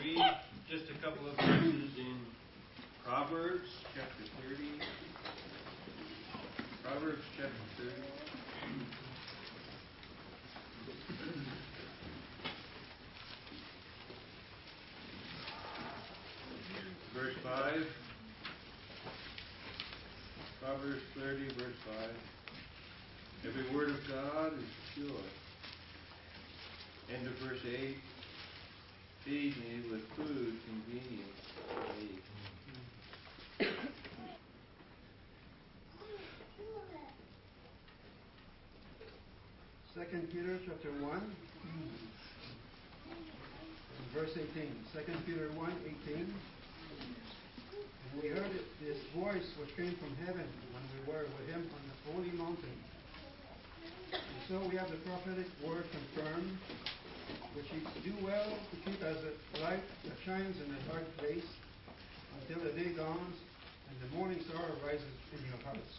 read just a couple of verses in Proverbs chapter 30. Proverbs chapter 30. Verse 5. Proverbs 30, verse 5. Every word of God is pure. End of verse 8. Feed me with food convenient to me. Second Peter chapter 1, verse 18. 2 Peter 1:18. And we heard this voice which came from heaven when we were with him on the holy mountain. And so we have the prophetic word confirmed, which ye do well to keep as a light that shines in a dark place until the day dawns and the morning star rises in your hearts.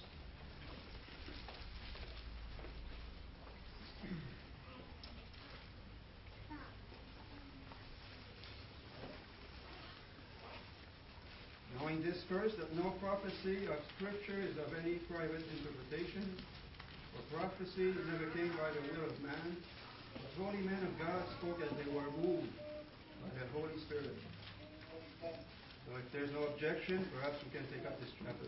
Knowing this first, that no prophecy of Scripture is of any private interpretation, for prophecy never came by the will of man, but holy men of God spoke as they were moved by the Holy Spirit. So if there's no objection, perhaps we can take up this chapter.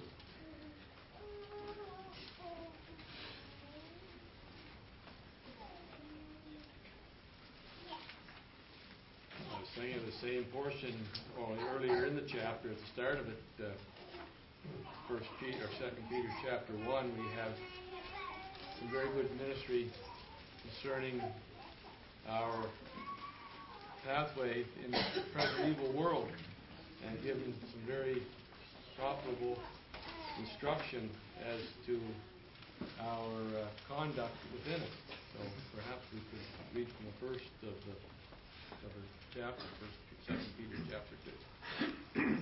I was thinking of the same portion earlier in the chapter, at the start of it, 1 Peter or 2 Peter chapter 1, we have some very good ministry concerning our pathway in the present evil world, and given some very profitable instruction as to our conduct within it. So perhaps we could read from the first of the chapter, 2 Peter chapter 2.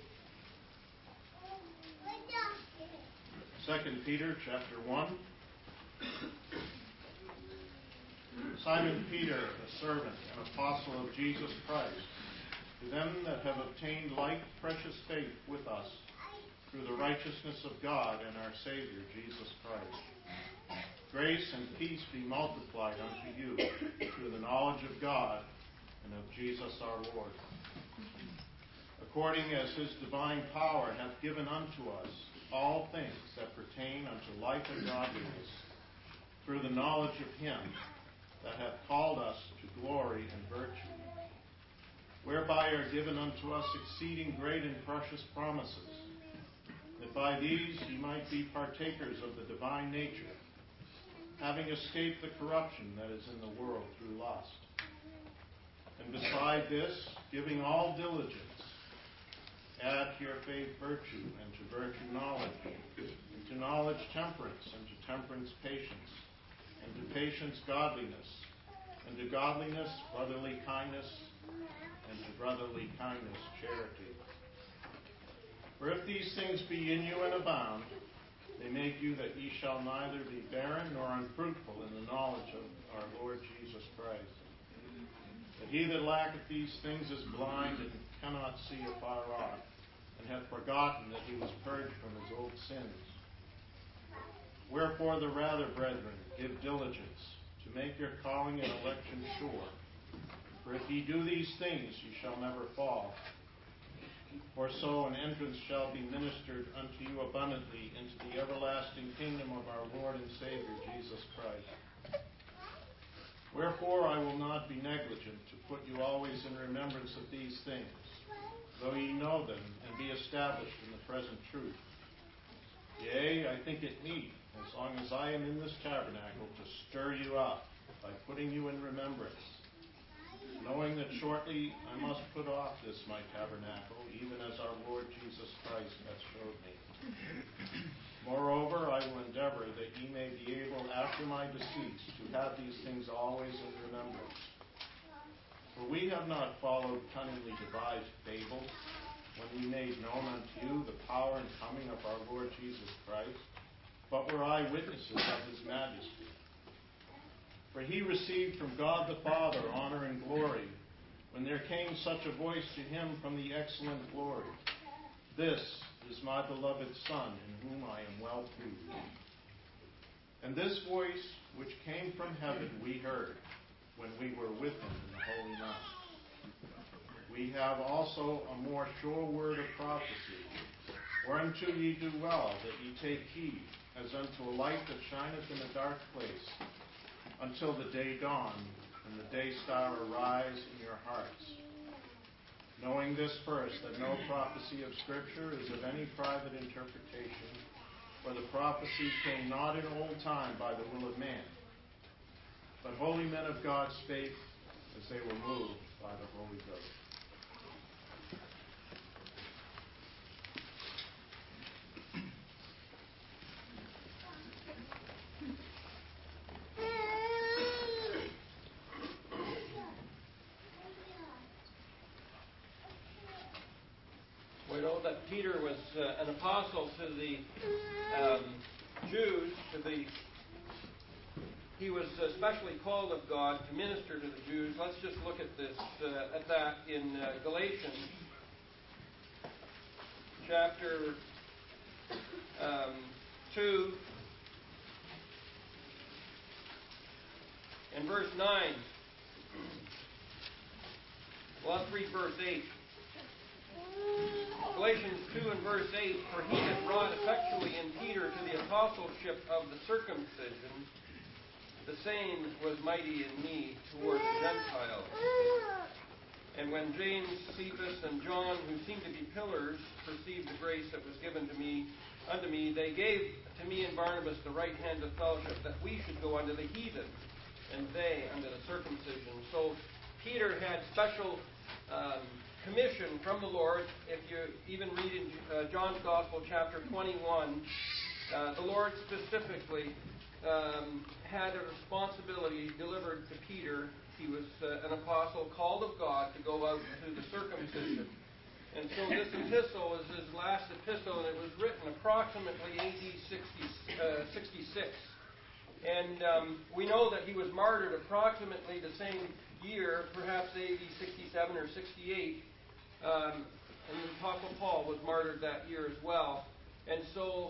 2 Peter chapter 1. Simon Peter, a servant and apostle of Jesus Christ, to them that have obtained like precious faith with us through the righteousness of God and our Savior Jesus Christ. Grace and peace be multiplied unto you through the knowledge of God and of Jesus our Lord, according as his divine power hath given unto us all things that pertain unto life and godliness, through the knowledge of him that hath called us to glory and virtue, whereby are given unto us exceeding great and precious promises, that by these ye might be partakers of the divine nature, having escaped the corruption that is in the world through lust. And beside this, giving all diligence, add to your faith virtue, and to virtue knowledge, and to knowledge temperance, and to temperance patience, and to patience godliness, and to godliness brotherly kindness, and to brotherly kindness charity. For if these things be in you and abound, they make you that ye shall neither be barren nor unfruitful in the knowledge of our Lord Jesus Christ. But he that lacketh these things is blind and cannot see afar off, and hath forgotten that he was purged from his old sins. Wherefore the rather, brethren, give diligence to make your calling and election sure. For if ye do these things, ye shall never fall. For so an entrance shall be ministered unto you abundantly into the everlasting kingdom of our Lord and Savior Jesus Christ. Wherefore I will not be negligent to put you always in remembrance of these things, though ye know them and be established in the present truth. Yea, I think it meet, as long as I am in this tabernacle, to stir you up by putting you in remembrance, knowing that shortly I must put off this my tabernacle, even as our Lord Jesus Christ hath showed me. Moreover, I will endeavor that ye may be able, after my decease, to have these things always in remembrance. For we have not followed cunningly devised fables, when we made known unto you the power and coming of our Lord Jesus Christ, but were eyewitnesses of his majesty. For he received from God the Father honor and glory, when there came such a voice to him from the excellent glory, "This is my beloved Son, in whom I am well pleased." And this voice which came from heaven we heard when we were with him in the holy mount. We have also a more sure word of prophecy, whereunto ye do well that ye take heed, as unto a light that shineth in a dark place, until the day dawn and the day star arise in your hearts. Knowing this first, that no prophecy of Scripture is of any private interpretation, for the prophecy came not in old time by the will of man, but holy men of God spake as they were moved by the Holy Ghost. We know that Peter was an apostle to the Jews. He was especially called of God to minister to the Jews. Let's just look at this at that in Galatians chapter 2 and verse 9. Well, let's read verse 8. Galatians 2 and verse 8, "For he that wrought effectually in Peter to the apostleship of the circumcision, the same was mighty in me toward the Gentiles. And when James, Cephas, and John, who seemed to be pillars, perceived the grace that was given unto me, they gave to me and Barnabas the right hand of fellowship, that we should go unto the heathen, and they unto the circumcision." So Peter had special commission from the Lord. If you even read in John's Gospel, chapter 21, the Lord specifically had a responsibility delivered to Peter. He was an apostle called of God to go out to the circumcision. And so this epistle was his last epistle, and it was written approximately AD 66. And we know that he was martyred approximately the same year, perhaps AD 67 or 68. And the Apostle Paul was martyred that year as well. And so,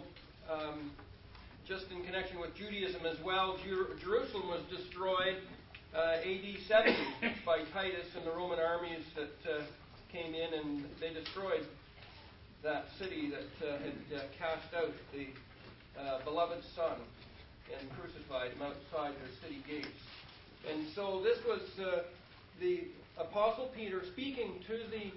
just in connection with Judaism as well, Jerusalem was destroyed AD 70 by Titus and the Roman armies that came in, and they destroyed that city that had cast out the beloved Son and crucified him outside their city gates. And so this was the Apostle Peter speaking to the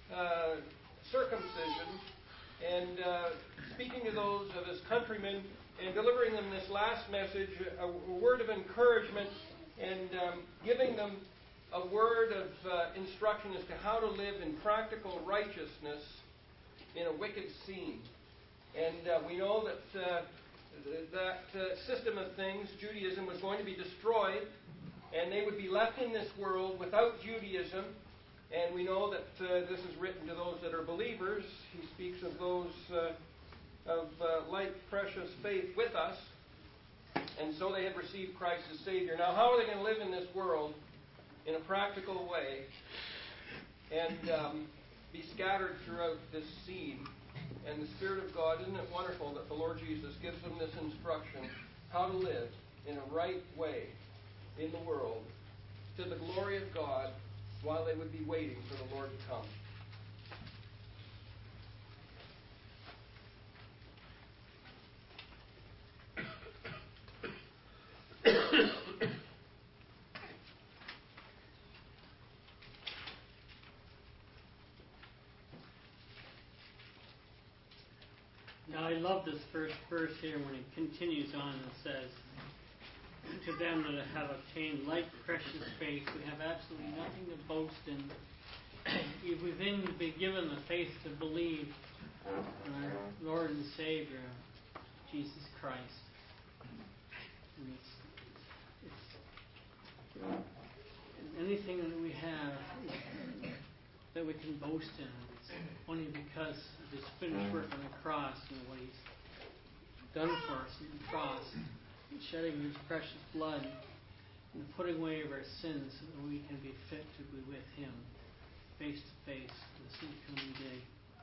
circumcision and speaking to those of his countrymen and delivering them this last message, a word of encouragement, and giving them a word of instruction as to how to live in practical righteousness in a wicked scene. And we know that that system of things, Judaism, was going to be destroyed, and they would be left in this world without Judaism. And we know that this is written to those that are believers. He speaks of those of like precious faith with us. And so they had received Christ as Savior. Now, how are they going to live in this world in a practical way and be scattered throughout this scene? And the Spirit of God, isn't it wonderful that the Lord Jesus gives them this instruction, how to live in a right way in the world to the glory of God, while they would be waiting for the Lord to come. Now I love this first verse here when it continues on and says, "To them that have obtained like precious faith, we have absolutely nothing to boast in. If we've been given the faith to believe in our Lord and Savior, Jesus Christ." And it's anything that we have that we can boast in, it's only because of His finished work on the cross and what He's done for us on the cross, shedding His precious blood and the putting away of our sins so that we can be fit to be with Him face to face this incoming day.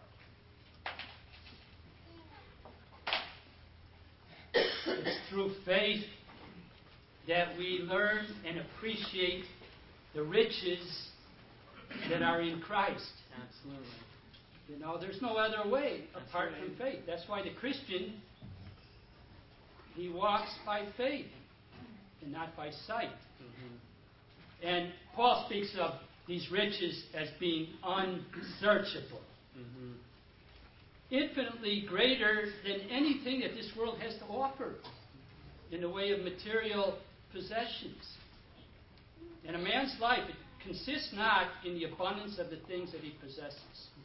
It's through faith that we learn and appreciate the riches that are in Christ. Absolutely. You know, there's no other way apart That's from right. faith. That's why the Christian, he walks by faith and not by sight. Mm-hmm. And Paul speaks of these riches as being unsearchable. Mm-hmm. Infinitely greater than anything that this world has to offer in the way of material possessions. And a man's life, it consists not in the abundance of the things that he possesses.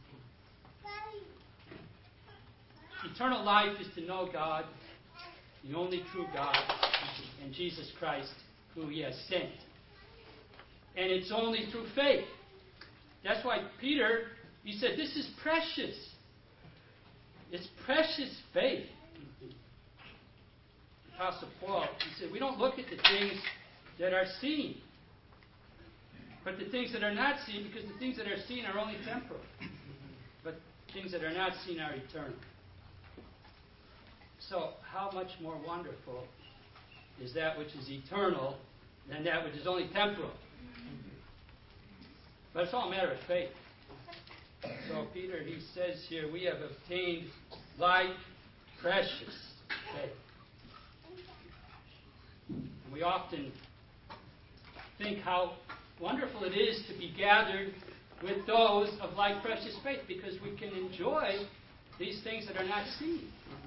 Eternal life is to know God, the only true God, and Jesus Christ, who he has sent. And it's only through faith. That's why Peter, he said, this is precious. It's precious faith. Apostle Paul, he said, we don't look at the things that are seen, but the things that are not seen, because the things that are seen are only temporal. But things that are not seen are eternal. So, how much more wonderful is that which is eternal than that which is only temporal? But it's all a matter of faith. So, Peter, he says here, we have obtained like precious faith. And we often think how wonderful it is to be gathered with those of like precious faith, because we can enjoy these things that are not seen.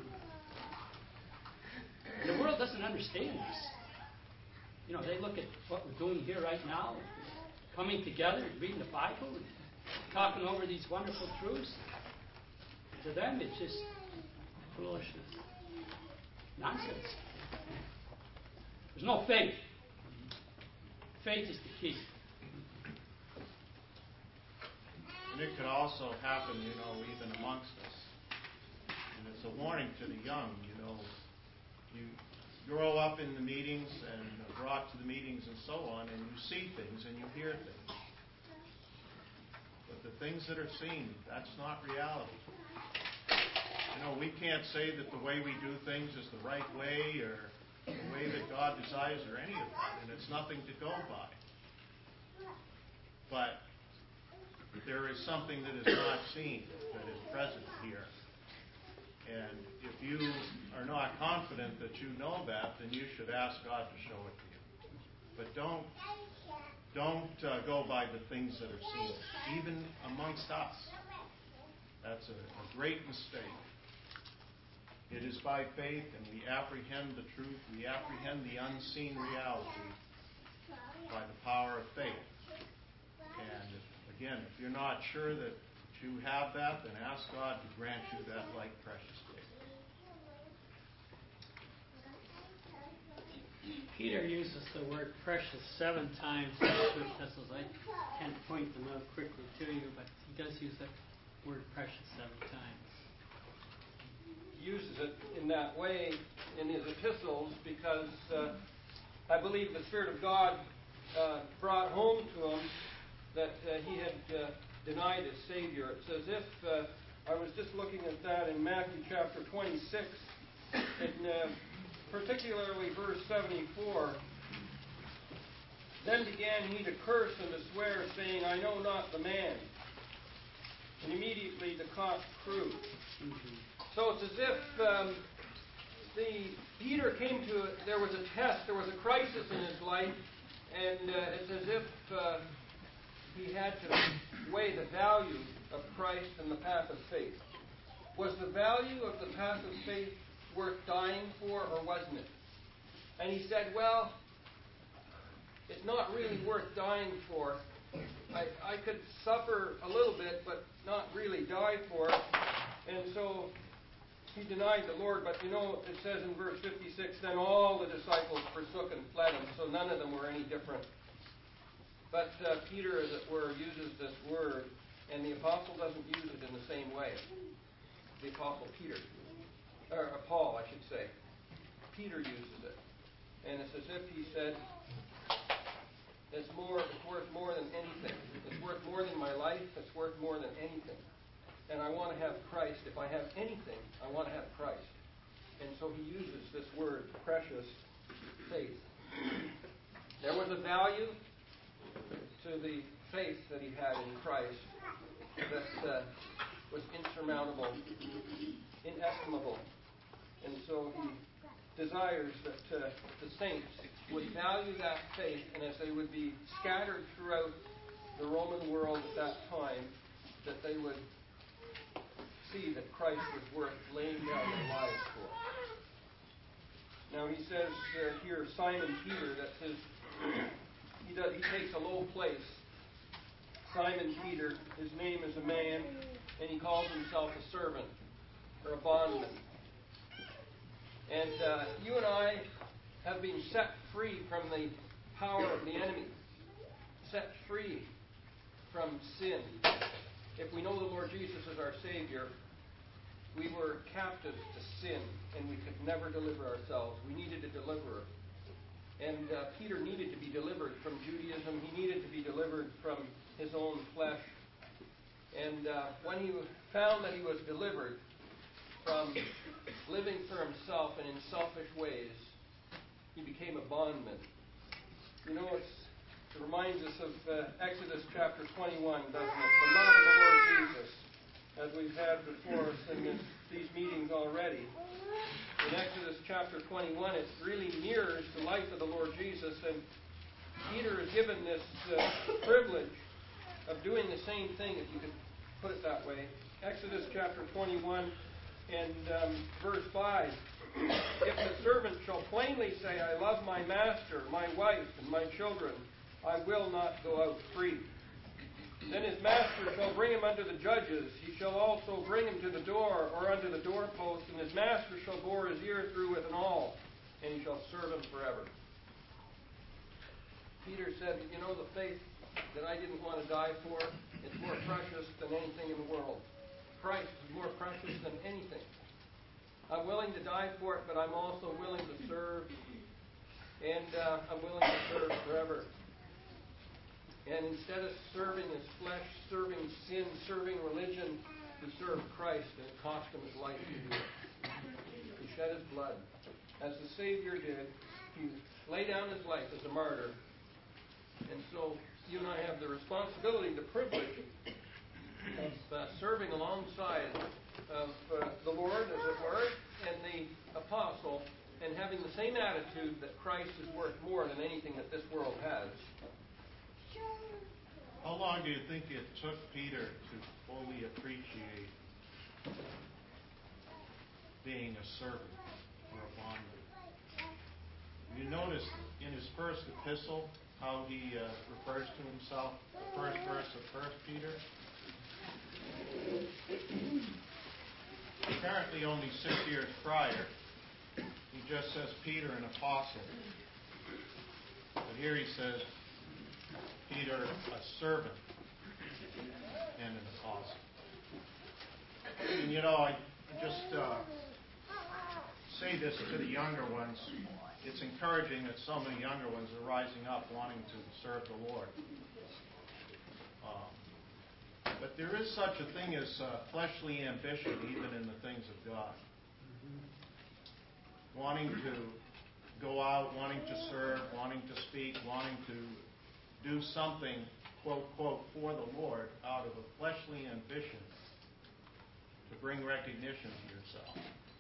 The world doesn't understand this. You know, they look at what we're doing here right now, coming together and reading the Bible and talking over these wonderful truths. To them, it's just foolishness, nonsense. There's no faith. Faith is the key. And it could also happen, you know, even amongst us. And it's a warning to the young, you know. You grow up in the meetings and brought to the meetings and so on, and you see things and you hear things. But the things that are seen, that's not reality. You know, we can't say that the way we do things is the right way or the way that God desires or any of that, and it's nothing to go by. But there is something that is not seen that is present here. And if you are not confident that you know that, then you should ask God to show it to you. But don't go by the things that are seen, even amongst us. That's a great mistake. It is by faith, and we apprehend the truth. We apprehend the unseen reality by the power of faith. And again, if you're not sure that you have that, then ask God to grant you that like precious faith. Peter uses the word precious 7 times in the two epistles. I can't point them out quickly to you, but he does use that word precious 7 times. He uses it in that way in his epistles because I believe the Spirit of God brought home to him that he had denied his Savior. It's as if, I was just looking at that in Matthew chapter 26, and particularly verse 74. Then began he to curse and to swear, saying, I know not the man. And immediately the cock crew. Mm-hmm. So it's as if Peter came to, there was a test, there was a crisis in his life, and it's as if he had to weigh the value of Christ and the path of faith. Was the value of the path of faith worth dying for, or wasn't it? And he said, well, it's not really worth dying for. I could suffer a little bit, but not really die for it. And so he denied the Lord. But you know, it says in verse 56, then all the disciples forsook and fled him. So none of them were any different. But Peter, as it were, uses this word, and the apostle doesn't use it in the same way. The apostle Peter, or Paul, I should say. Peter uses it. And it's as if he said, it's worth more than anything. It's worth more than my life. life that's worth more than anything. And I want to have Christ. If I have anything, I want to have Christ. And so he uses this word, precious faith. There was a value to the faith that he had in Christ that was insurmountable, inestimable. And so he desires that the saints would value that faith, and as they would be scattered throughout the Roman world at that time, that they would see that Christ was worth laying down their lives for. Now he says here, Simon Peter, that's his. He takes a low place. Simon Peter, his name is a man, and he calls himself a servant or a bondman. And you and I have been set free from the power of the enemy, set free from sin. If we know the Lord Jesus as our Savior, we were captives to sin, and we could never deliver ourselves. We needed a deliverer. And Peter needed to be delivered from Judaism. He needed to be delivered from his own flesh. And when he found that he was delivered from living for himself and in selfish ways, he became a bondman. You know, it reminds us of Exodus chapter 21, doesn't it? The love of the Lord Jesus, as we've had before us in these meetings already. In Exodus chapter 21, it really mirrors the life of the Lord Jesus, and Peter is given this privilege of doing the same thing, if you could put it that way. Exodus chapter 21 and verse 5. If the servant shall plainly say, I love my master, my wife, and my children, I will not go out free. Then his master shall bring him unto the judges. He shall also bring him to the door or unto the doorpost, and his master shall bore his ear through with an awl, and he shall serve him forever. Peter said, you know, the faith that I didn't want to die for, it's more precious than anything in the world. Christ is more precious than anything. I'm willing to die for it, but I'm also willing to serve, and I'm willing to serve forever. And instead of serving his flesh, serving sin, serving religion, he served Christ, and it cost him his life to do it. He shed his blood. As the Savior did, he laid down his life as a martyr. And so you and I have the responsibility, the privilege of serving alongside of the Lord, as it were, and the apostle, and having the same attitude that Christ is worth more than anything that this world has. How long do you think it took Peter to fully appreciate being a servant or a bondman? You notice in his first epistle how he refers to himself, the first verse of 1 Peter. Apparently only 6 years prior, he just says Peter, an apostle. But here he says Peter, a servant and an apostle. And you know, I just say this to the younger ones. It's encouraging that so many younger ones are rising up wanting to serve the Lord. But there is such a thing as fleshly ambition even in the things of God. Wanting to go out, wanting to serve, wanting to speak, wanting to do something, quote, quote, for the Lord out of a fleshly ambition to bring recognition to yourself.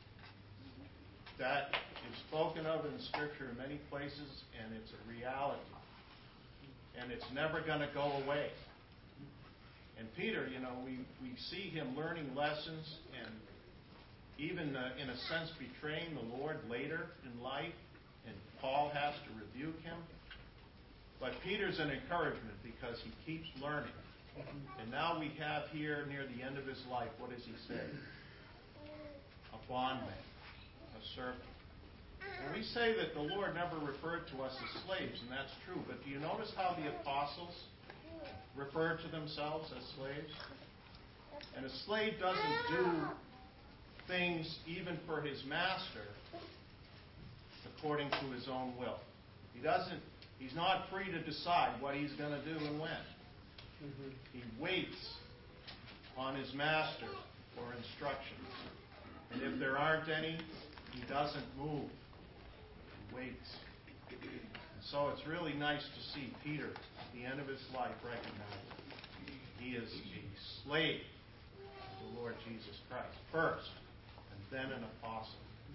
That is spoken of in Scripture in many places, and it's a reality. And it's never going to go away. And Peter, you know, we see him learning lessons and even, in a sense, betraying the Lord later in life, and Paul has to rebuke him. But Peter's an encouragement because he keeps learning. And now we have here, near the end of his life, what does he say? A bondman, a servant. And we say that the Lord never referred to us as slaves, and that's true. But do you notice how the apostles refer to themselves as slaves? And a slave doesn't do things even for his master according to his own will. He's not free to decide what he's going to do and when. Mhm. He waits on his master for instructions. And if there aren't any, he doesn't move. He waits. And so it's really nice to see Peter, at the end of his life, recognize he is a slave of the Lord Jesus Christ first, and then an apostle.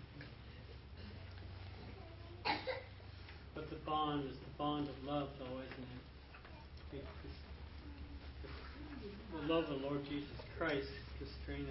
But the bond is the bond of love, though, isn't it? The love of the Lord Jesus Christ constraineth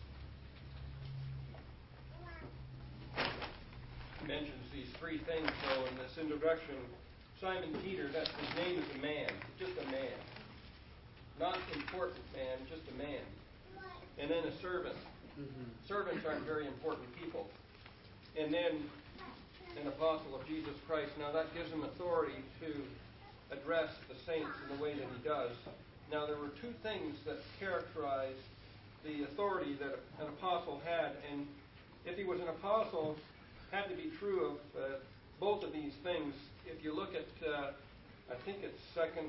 us. Mentions these three things, though, in this introduction. Simon Peter, that's his name is a man, just a man. Not important man, just a man. And then a servant. Mm-hmm. Servants aren't very important people. And then an apostle of Jesus Christ. Now that gives him authority to address the saints in the way that he does. Now there were two things that characterize the authority that an apostle had, and if he was an apostle, had to be true of both of these things. If you look at, I think it's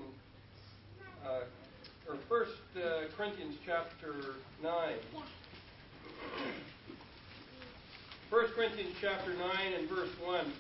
First Corinthians chapter 9. 1 Corinthians chapter 9 and verse 1.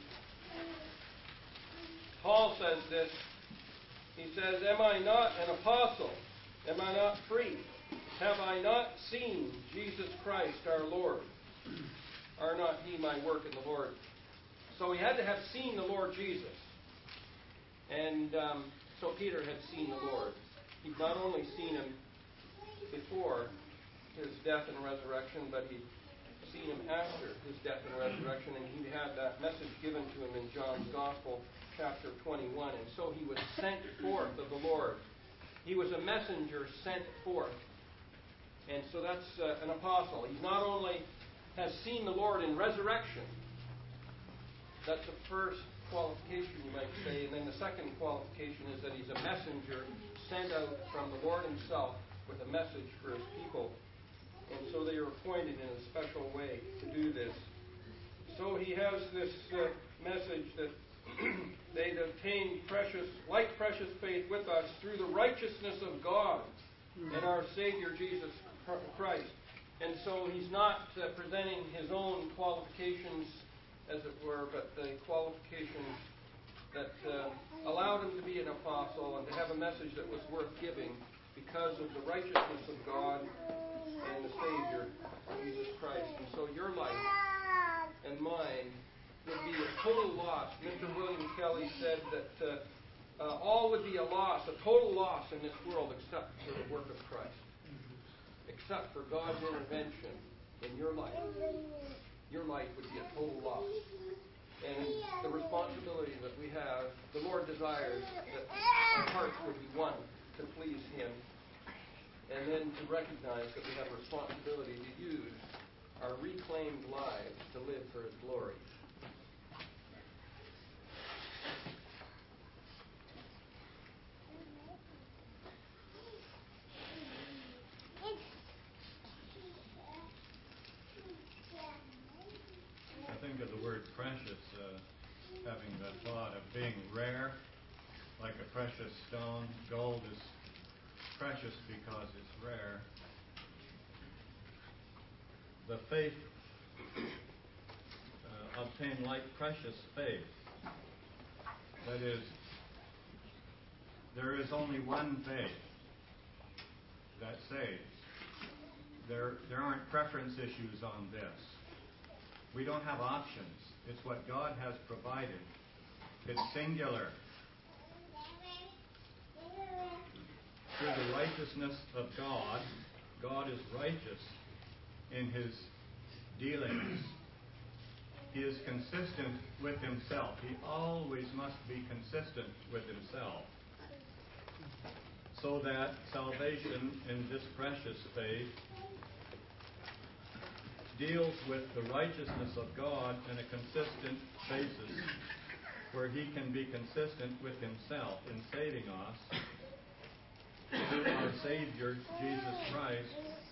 Paul says this. He says, "Am I not an apostle? Am I not free? Have I not seen Jesus Christ our Lord? Are not he my work in the Lord?" So he had to have seen the Lord Jesus. And so Peter had seen the Lord. He'd not only seen him before his death and resurrection, but he'd seen him after his death and resurrection, and he had that message given to him in John's Gospel, chapter 21. And so he was sent forth of the Lord. He was a messenger sent forth. And so that's an apostle. He not only has seen the Lord in resurrection, that's the first qualification, you might say, and then the second qualification is that he's a messenger sent out from the Lord himself with a message for his people. And so they are appointed in a special way to do this. So he has this message that they'd obtain precious faith with us through the righteousness of God and our Savior Jesus Christ. And so he's not presenting his own qualifications, as it were, but the qualifications that allowed him to be an apostle and to have a message that was worth giving because of the righteousness of God and the Savior, Jesus Christ. And so your life and mine would be a total loss. Mr. William Kelly said that all would be a loss, a total loss in this world except for the work of Christ. Except for God's intervention in your life. Your life would be a total loss. And the responsibility that we have, the Lord desires that our hearts would be one to please Him, and then to recognize that we have a responsibility to use our reclaimed lives to live for His glory. I think of the word precious, having the thought of being rare, like a precious stone. Gold is precious because it's rare. The faith obtained like precious faith. That is, there is only one faith that saves. There aren't preference issues on this. We don't have options. It's what God has provided. It's singular. Through the righteousness of God, God is righteous in His dealings. He is consistent with Himself. He always must be consistent with Himself. So that salvation in this precious faith deals with the righteousness of God in a consistent basis, where He can be consistent with Himself in saving us through our Savior, Jesus Christ,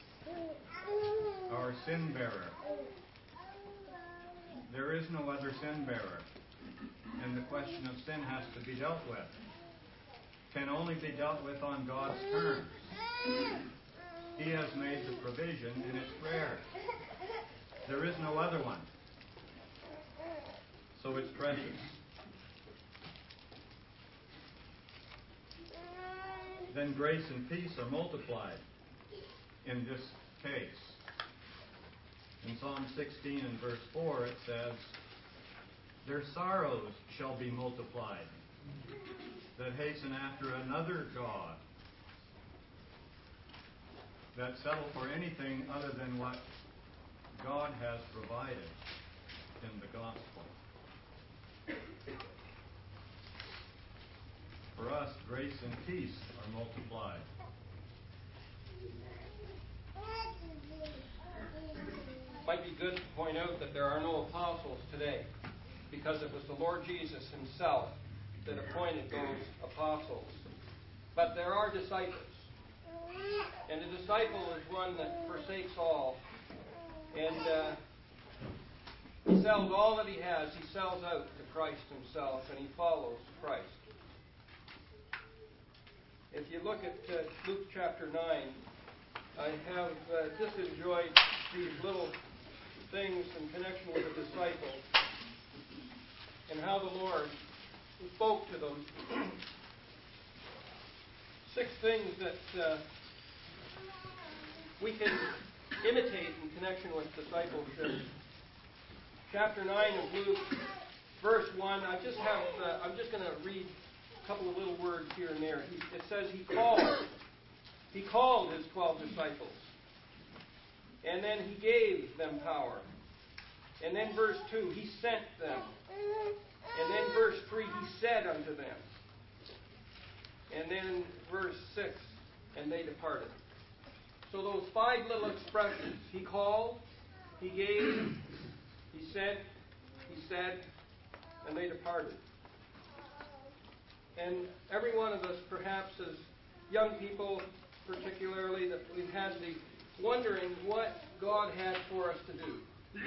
our sin bearer. There is no other sin bearer, and the question of sin has to be dealt with. can only be dealt with on God's terms. He has made the provision, and it's rare. There is no other one. So it's precious. Then grace and peace are multiplied in this case. In Psalm 16 and verse 4 it says, "Their sorrows shall be multiplied, that hasten after another God, that settle for anything other than what God has provided in the gospel." For us, grace and peace are multiplied. Might be good to point out that there are no apostles today, because it was the Lord Jesus himself that appointed those apostles. But there are disciples. And a disciple is one that forsakes all. And he sells all that he has. He sells out to Christ himself, and he follows Christ. If you look at Luke chapter 9, I have just enjoyed these little things in connection with the disciples and how the Lord spoke to them. 6 things that we can imitate in connection with discipleship. Chapter 9 of Luke, verse 1. I'm just going to read a couple of little words here and there. It says he called his 12 disciples, and then he gave them power. And then verse 2, he sent them. And then verse 3, he said unto them. And then verse 6, and they departed. So those 5 little expressions, he called, he gave, he sent, he said, and they departed. And every one of us, perhaps as young people particularly, that we've had the wondering what God had for us to do.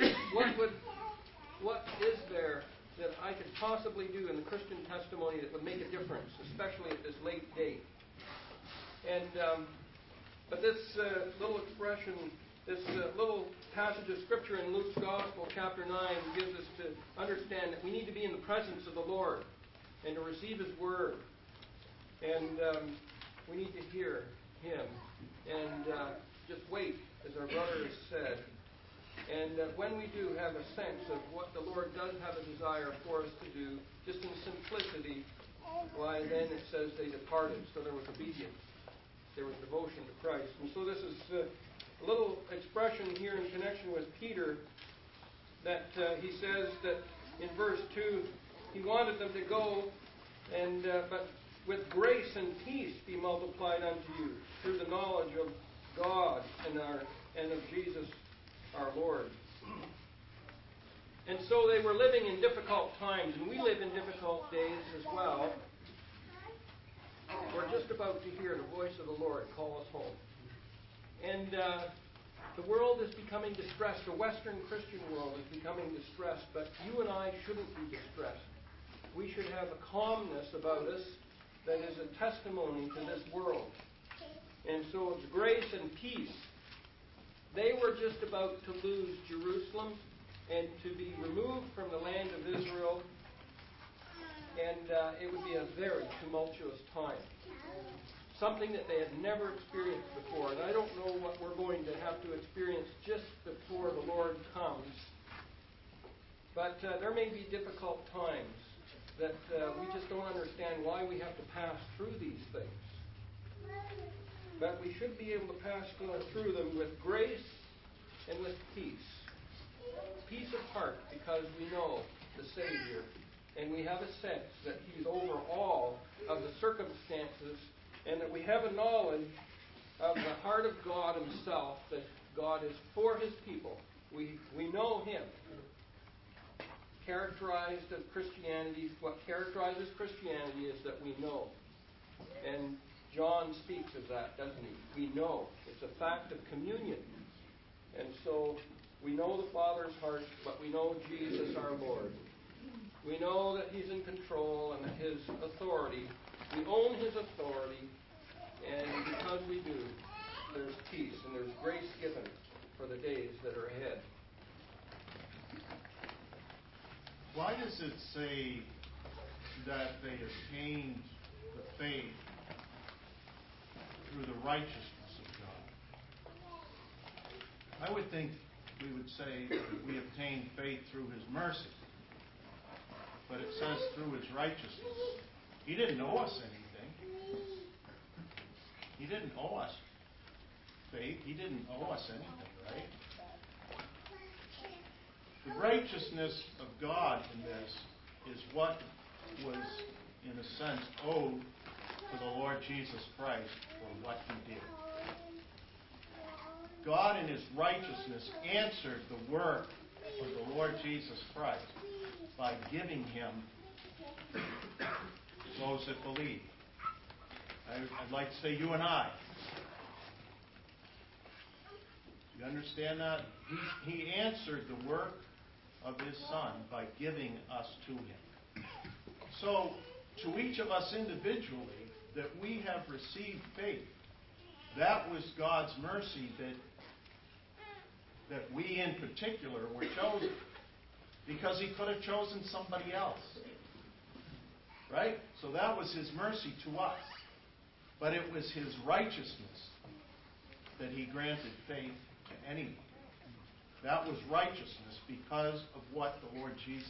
What is there that I could possibly do in the Christian testimony that would make a difference, especially at this late date? And but this little expression, this little passage of Scripture in Luke's Gospel, chapter 9, gives us to understand that we need to be in the presence of the Lord and to receive His Word. And we need to hear Him and just wait, as our brother has said. And when we do have a sense of what the Lord does have a desire for us to do, just in simplicity, why then it says they departed. So there was obedience. There was devotion to Christ. And so this is a little expression here in connection with Peter that he says that in verse 2, he wanted them to go, and but with grace and peace be multiplied unto you through the knowledge of God and of Jesus our Lord. And so they were living in difficult times, and we live in difficult days as well. We're just about to hear the voice of the Lord call us home. And the world is becoming distressed. The Western Christian world is becoming distressed, but you and I shouldn't be distressed. We should have a calmness about us that is a testimony to this world. And so it's grace and peace. They were just about to lose Jerusalem and to be removed from the land of Israel, and it would be a very tumultuous time. Something that they had never experienced before. And I don't know what we're going to have to experience just before the Lord comes. But there may be difficult times that we just don't understand why we have to pass through these things. But we should be able to pass through them with grace and with peace. Peace of heart, because we know the Savior, and we have a sense that He's over all of the circumstances, and that we have a knowledge of the heart of God Himself, that God is for His people. We know Him. Characterized of Christianity, what characterizes Christianity is that we know. And John speaks of that, doesn't he? We know. It's a fact of communion. And so we know the Father's heart, but we know Jesus our Lord. We know that He's in control and that His authority We own His authority, and because we do, there's peace and there's grace given for the days that are ahead. Why does it say that they obtained the faith through the righteousness of God? I would think we would say that we obtained faith through His mercy. But it says through His righteousness. He didn't owe us anything. He didn't owe us faith. He didn't owe us anything, right? The righteousness of God in this is what was, in a sense, owed to the Lord Jesus Christ for what He did. God in His righteousness answered the work of the Lord Jesus Christ by giving Him those that believe. I'd like to say you and I. You understand that? He answered the work of His Son by giving us to Him. So, to each of us individually, that we have received faith, that was God's mercy that we in particular were chosen. Because He could have chosen somebody else. Right? So that was His mercy to us. But it was His righteousness that He granted faith to anyone. That was righteousness because of what the Lord Jesus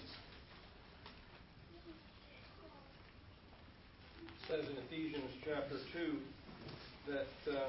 did. It says in Ephesians chapter 2 that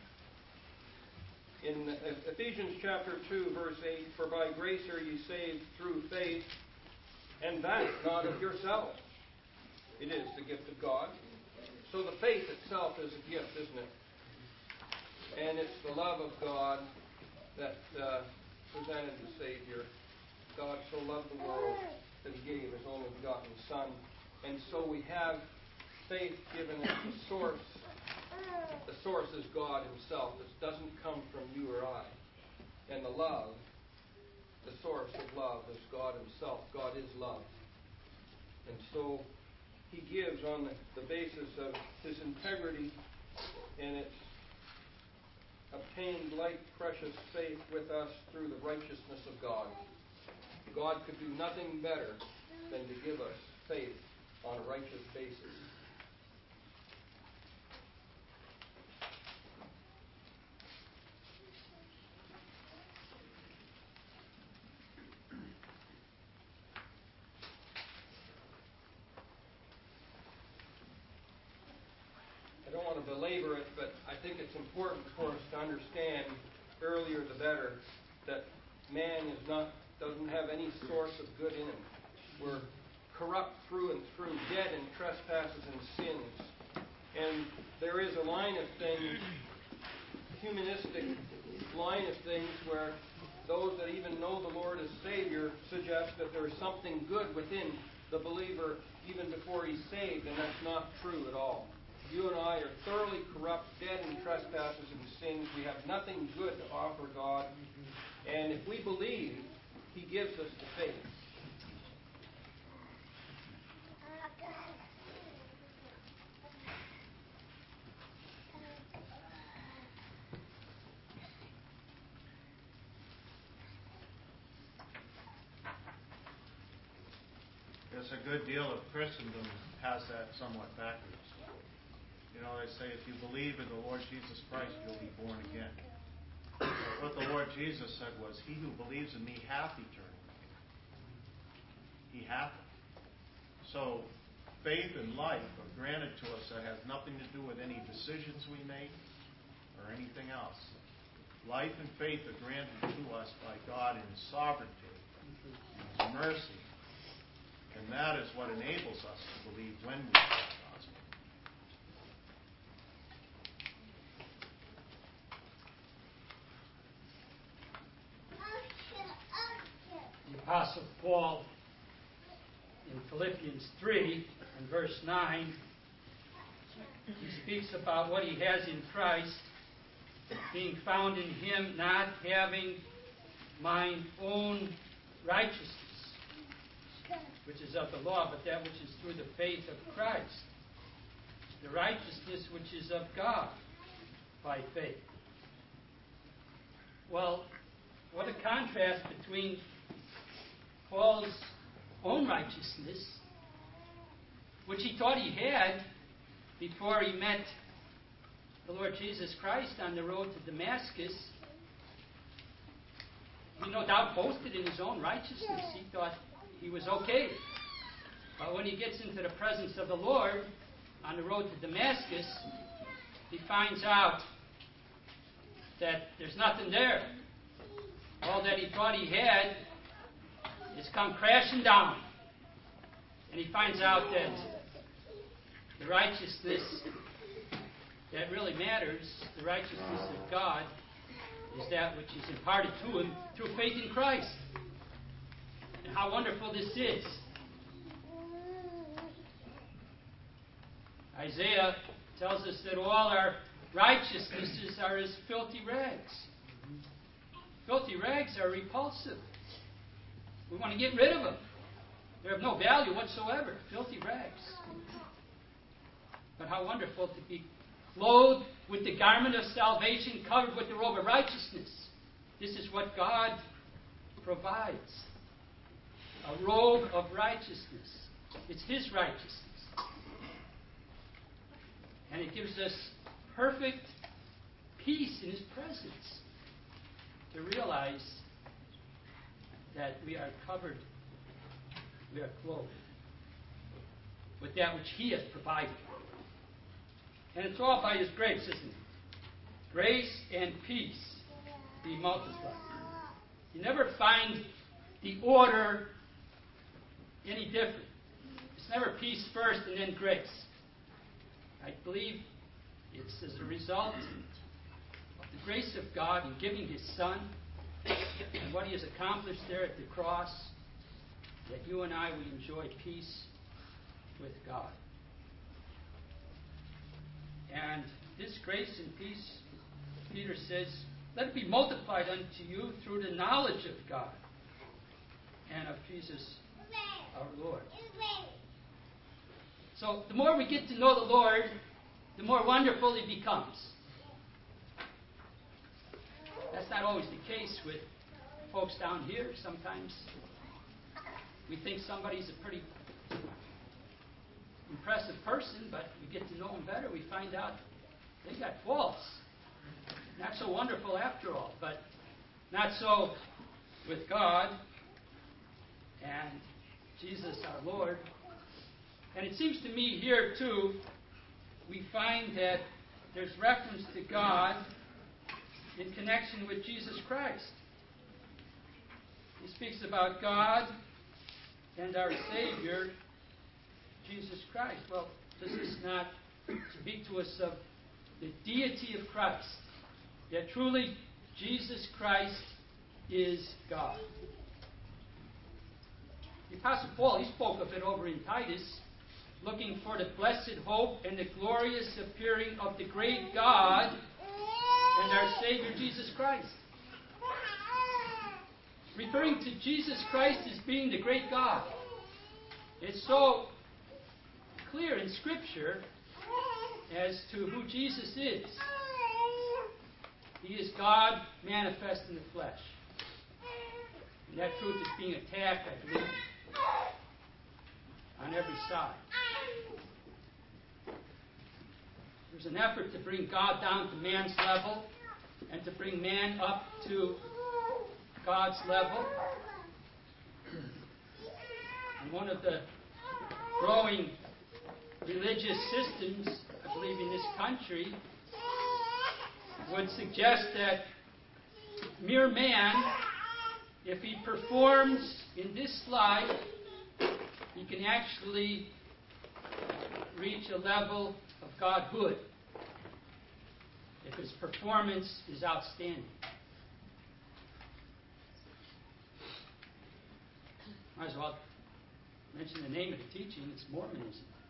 in Ephesians chapter 2, verse 8, "For by grace are ye saved through faith, and that not of yourselves. It is the gift of God." So the faith itself is a gift, isn't it? And it's the love of God that presented the Savior. God so loved the world that He gave His only begotten Son. And so we have faith given as the source. The source is God Himself. It doesn't come from you or I. And the love, the source of love, is God Himself. God is love. And so He gives on the basis of His integrity, and it's obtained like precious faith with us through the righteousness of God. God could do nothing better than to give us faith on a righteous basis. I don't want to belabor it, but I think it's important for us to understand, earlier the better, that man doesn't have any source of good in him. We're corrupt through and through, dead in trespasses and sins. And there is a line of things, humanistic line of things, where those that even know the Lord as Savior suggest that there's something good within the believer even before he's saved, and that's not true at all. You and I are thoroughly corrupt, dead in trespasses and sins. We have nothing good to offer God. And if we believe, He gives us the faith. Yes, a good deal of Christendom has that somewhat backwards. You know, they say if you believe in the Lord Jesus Christ, you'll be born again. What the Lord Jesus said was, "He who believes in me hath eternal life." He hath it. So, faith and life are granted to us that has nothing to do with any decisions we make or anything else. Life and faith are granted to us by God in His sovereignty, His mercy. And that is what enables us to believe when we hear the gospel. The Apostle Paul, in Philippians 3 and verse 9, he speaks about what he has in Christ, being found in Him, not having mine own righteousness, which is of the law, but that which is through the faith of Christ. the righteousness which is of God by faith. Well, what a contrast between Paul's own righteousness, which he thought he had before he met the Lord Jesus Christ on the road to Damascus. He no doubt boasted in his own righteousness. He thought he was okay. But when he gets into the presence of the Lord on the road to Damascus, he finds out that there's nothing there. All that he thought he had has come crashing down. And he finds out that the righteousness that really matters, the righteousness of God, is that which is imparted to him through faith in Christ. And how wonderful this is. Isaiah tells us that all our righteousnesses are as filthy rags. Filthy rags are repulsive. We want to get rid of them. They're of no value whatsoever. Filthy rags. But how wonderful to be clothed with the garment of salvation, covered with the robe of righteousness. This is what God provides. A robe of righteousness. It's His righteousness. And it gives us perfect peace in His presence to realize that we are covered, we are clothed with that which He has provided. And it's all by His grace, isn't it? Grace and peace be multiplied. You never find the order any different. It's never peace first and then grace. I believe it's as a result of the grace of God in giving His Son and what He has accomplished there at the cross, that you and I would enjoy peace with God. And this grace and peace, Peter says, let it be multiplied unto you through the knowledge of God and of Jesus our Lord. So the more we get to know the Lord, the more wonderful He becomes. That's not always the case with folks down here. Sometimes we think somebody's a pretty impressive person, but we get to know them better. We find out they got faults. Not so wonderful after all, but not so with God and Jesus our Lord. And it seems to me here, too, we find that there's reference to God in connection with Jesus Christ. He speaks about God and our Savior, Jesus Christ. Well, does this not speak to us of the deity of Christ? That truly Jesus Christ is God. The Apostle Paul, he spoke of it over in Titus, looking for the blessed hope and the glorious appearing of the great God and our Savior Jesus Christ. Referring to Jesus Christ as being the great God. It's so clear in Scripture as to who Jesus is. He is God manifest in the flesh. And that truth is being attacked, I believe, on every side. There's an effort to bring God down to man's level and to bring man up to God's level. And one of the growing religious systems, I believe, in this country would suggest that mere man, if he performs in this life, he can actually reach a level of Godhood if his performance is outstanding. Might as well mention the name of the teaching. It's Mormonism.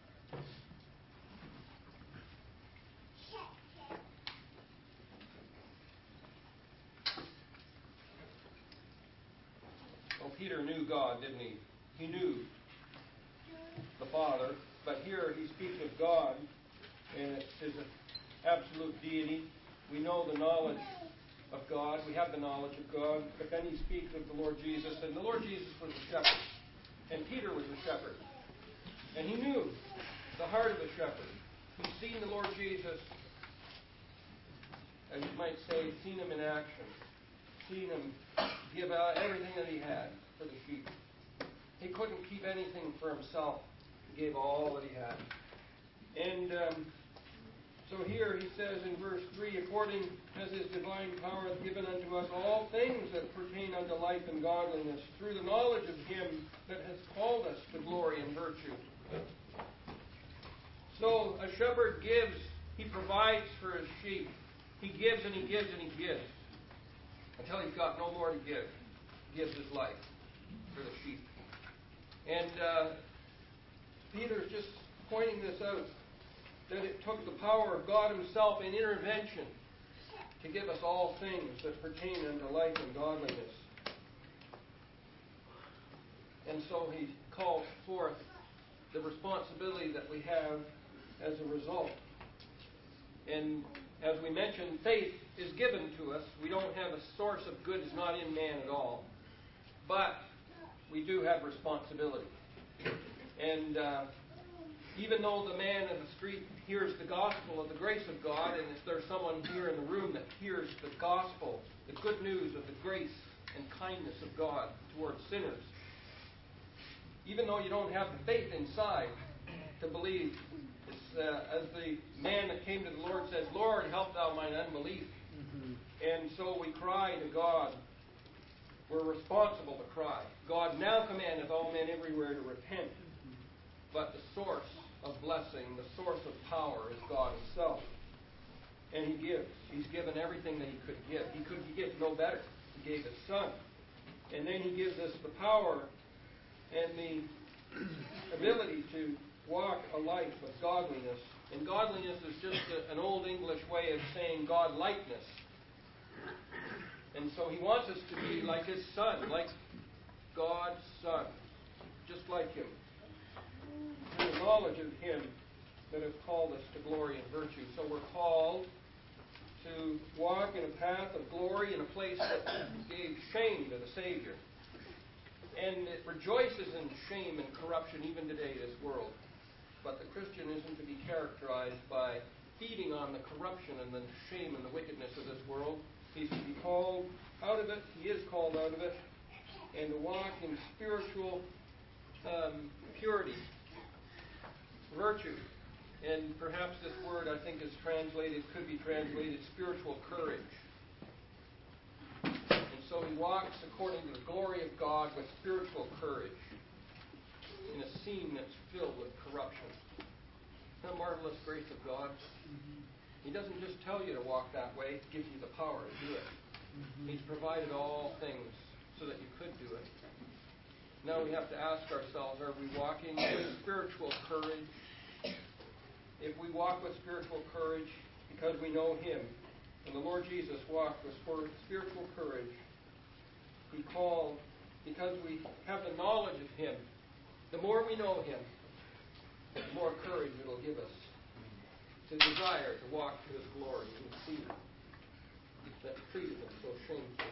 Well, Peter knew God, didn't he? He knew the Father, but here he speaks of God and it's His absolute deity. We know the knowledge of God. We have the knowledge of God. But then he speaks of the Lord Jesus, and the Lord Jesus was a shepherd, and Peter was a shepherd. And he knew the heart of a shepherd. He'd seen the Lord Jesus, as you might say, seen him in action, seen him give out everything that he had for the sheep. He couldn't keep anything for himself. He gave all that he had. And so here he says in verse 3, according as his divine power hath given unto us all things that pertain unto life and godliness, through the knowledge of him that has called us to glory and virtue. So a shepherd gives, he provides for his sheep. He gives and he gives and he gives, until he's got no more to give. He gives his life for the sheep. And Peter's just pointing this out, that it took the power of God himself in intervention to give us all things that pertain unto life and godliness. And so he calls forth the responsibility that we have as a result. And as we mentioned, faith is given to us. We don't have a source of good is not in man at all. But we do have responsibility. And even though the man in the street hears the gospel of the grace of God, and if there's someone here in the room that hears the gospel, the good news of the grace and kindness of God towards sinners, even though you don't have the faith inside to believe, as the man that came to the Lord says, Lord, help thou mine unbelief. Mm-hmm. And so we cry to God. We're responsible to cry. God now commandeth all men everywhere to repent. Mm-hmm. But the source of blessing, the source of power is God himself. And he gives. He's given everything that he could give. He could give no better. He gave his Son. And then he gives us the power and the ability to walk a life of godliness. And godliness is just an old English way of saying God-likeness. And so he wants us to be like his Son, like God's Son, just like him. Through the knowledge of him that has called us to glory and virtue. So we're called to walk in a path of glory in a place that gave shame to the Savior. And it rejoices in shame and corruption even today, this world. But the Christian isn't to be characterized by feeding on the corruption and the shame and the wickedness of this world. He's to be called out of it. He is called out of it. And to walk in spiritual purity, virtue. And perhaps this word, I think, could be translated spiritual courage. And so he walks according to the glory of God with spiritual courage in a scene that's filled with corruption. The marvelous grace of God. Mm-hmm. He doesn't just tell you to walk that way, he gives you the power to do it. Mm-hmm. He's provided all things so that you could do it. Now we have to ask ourselves, are we walking with spiritual courage? If we walk with spiritual courage because we know him, and the Lord Jesus walked with spiritual courage, he called because we have the knowledge of him. The more we know him, the more courage it will give us to desire to walk to his glory and see that treated him so shamefully.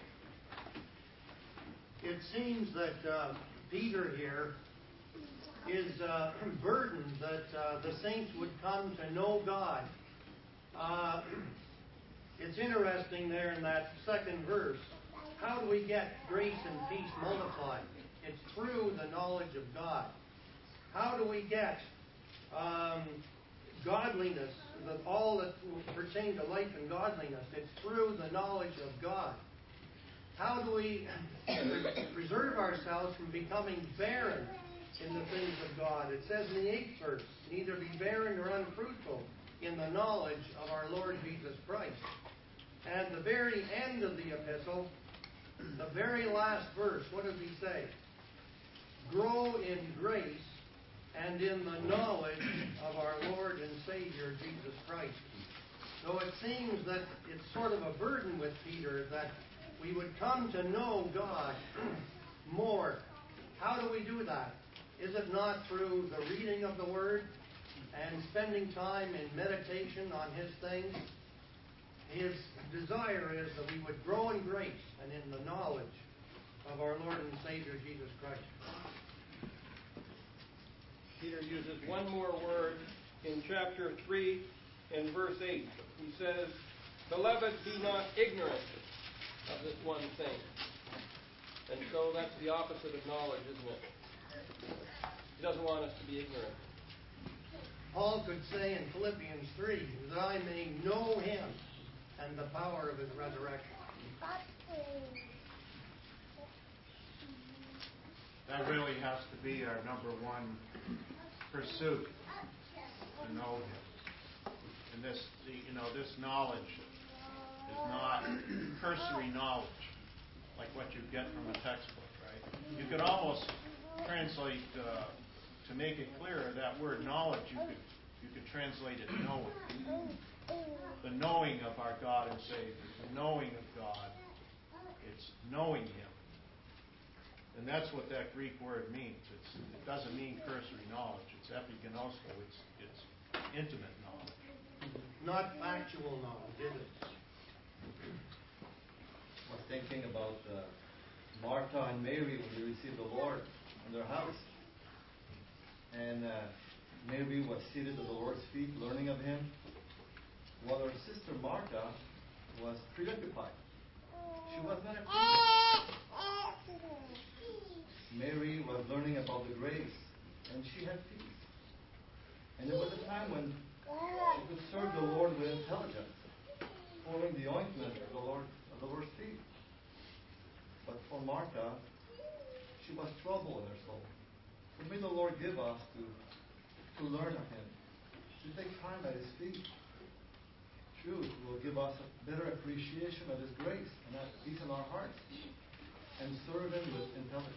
It seems that Peter here is burdened that the saints would come to know God. It's interesting there in that second verse. How do we get grace and peace multiplied? It's through the knowledge of God. How do we get godliness, all that pertain to life and godliness? It's through the knowledge of God. How do we preserve ourselves from becoming barren in the things of God? It says in the 8th verse, neither be barren nor unfruitful in the knowledge of our Lord Jesus Christ. And the very end of the epistle, the very last verse, what does he say? Grow in grace and in the knowledge of our Lord and Savior, Jesus Christ. So it seems that it's sort of a burden with Peter that we would come to know God more. How do we do that? Is it not through the reading of the Word? and spending time in meditation on His things, His desire is that we would grow in grace and in the knowledge of our Lord and Savior Jesus Christ. Peter uses one more word in chapter 3 and verse 8. He says, "Beloved, be not ignorant of this one thing." And so that's the opposite of knowledge, isn't it? He doesn't want us to be ignorant. Paul could say in Philippians 3, that I may know Him and the power of His resurrection. That really has to be our number one pursuit, to know Him. And this knowledge is not cursory knowledge, like what you get from a textbook, right? You could almost translate, to make it clearer, that word knowledge, you could translate it knowing. The knowing of our God and Savior, the knowing of God, it's knowing Him. And that's what that Greek word means. It doesn't mean cursory knowledge. It's epigenosko. It's intimate knowledge. Not factual knowledge, is it? I was thinking about Martha and Mary when they received the Lord in their house. And Mary was seated at the Lord's feet, learning of Him, while her sister Martha was preoccupied. She was not at peace. Mary was learning about the grace, and she had peace. And there was a time when she could serve the Lord with intelligence, pouring the ointment of the Lord's feet. But for Martha, she was troubled in her soul. So may the Lord give us to learn of Him, to take time at His feet. Truth will give us a better appreciation of His grace and that peace in our hearts, and serve Him with intelligence.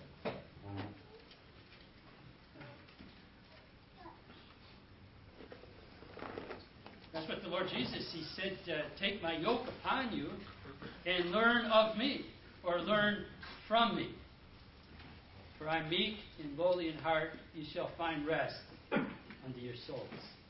That's what the Lord Jesus, He said, take my yoke upon you and learn of me, or learn from me. For I am meek and lowly in heart, ye shall find rest unto your souls.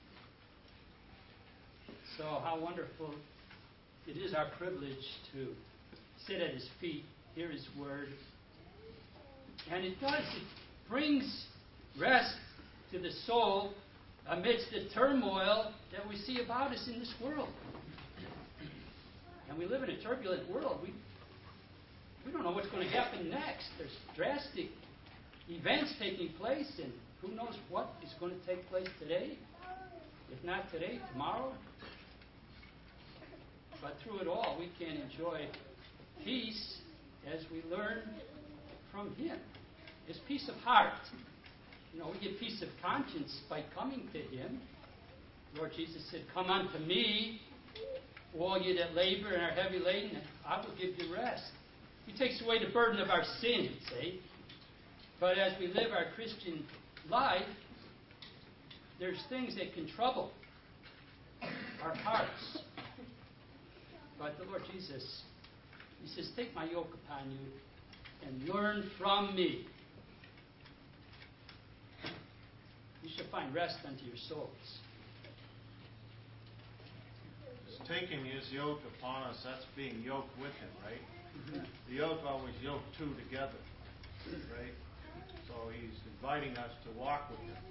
So how wonderful it is our privilege to sit at His feet, hear His word. And it brings rest to the soul amidst the turmoil that we see about us in this world. And we live in a turbulent world. We don't know what's going to happen next. There's drastic events taking place, and who knows what is going to take place today. If not today, tomorrow. But through it all, we can enjoy peace as we learn from Him. His peace of heart. You know, we get peace of conscience by coming to Him. Lord Jesus said, "Come unto me, all ye that labor and are heavy laden, and I will give you rest." He takes away the burden of our sins, eh? But as we live our Christian life, there's things that can trouble our hearts. But the Lord Jesus, He says, "Take my yoke upon you and learn from me. You shall find rest unto your souls." Just taking His yoke upon us, that's being yoked with Him, right? Mm-hmm. The yoke always yoked two together, right? So He's inviting us to walk with Him.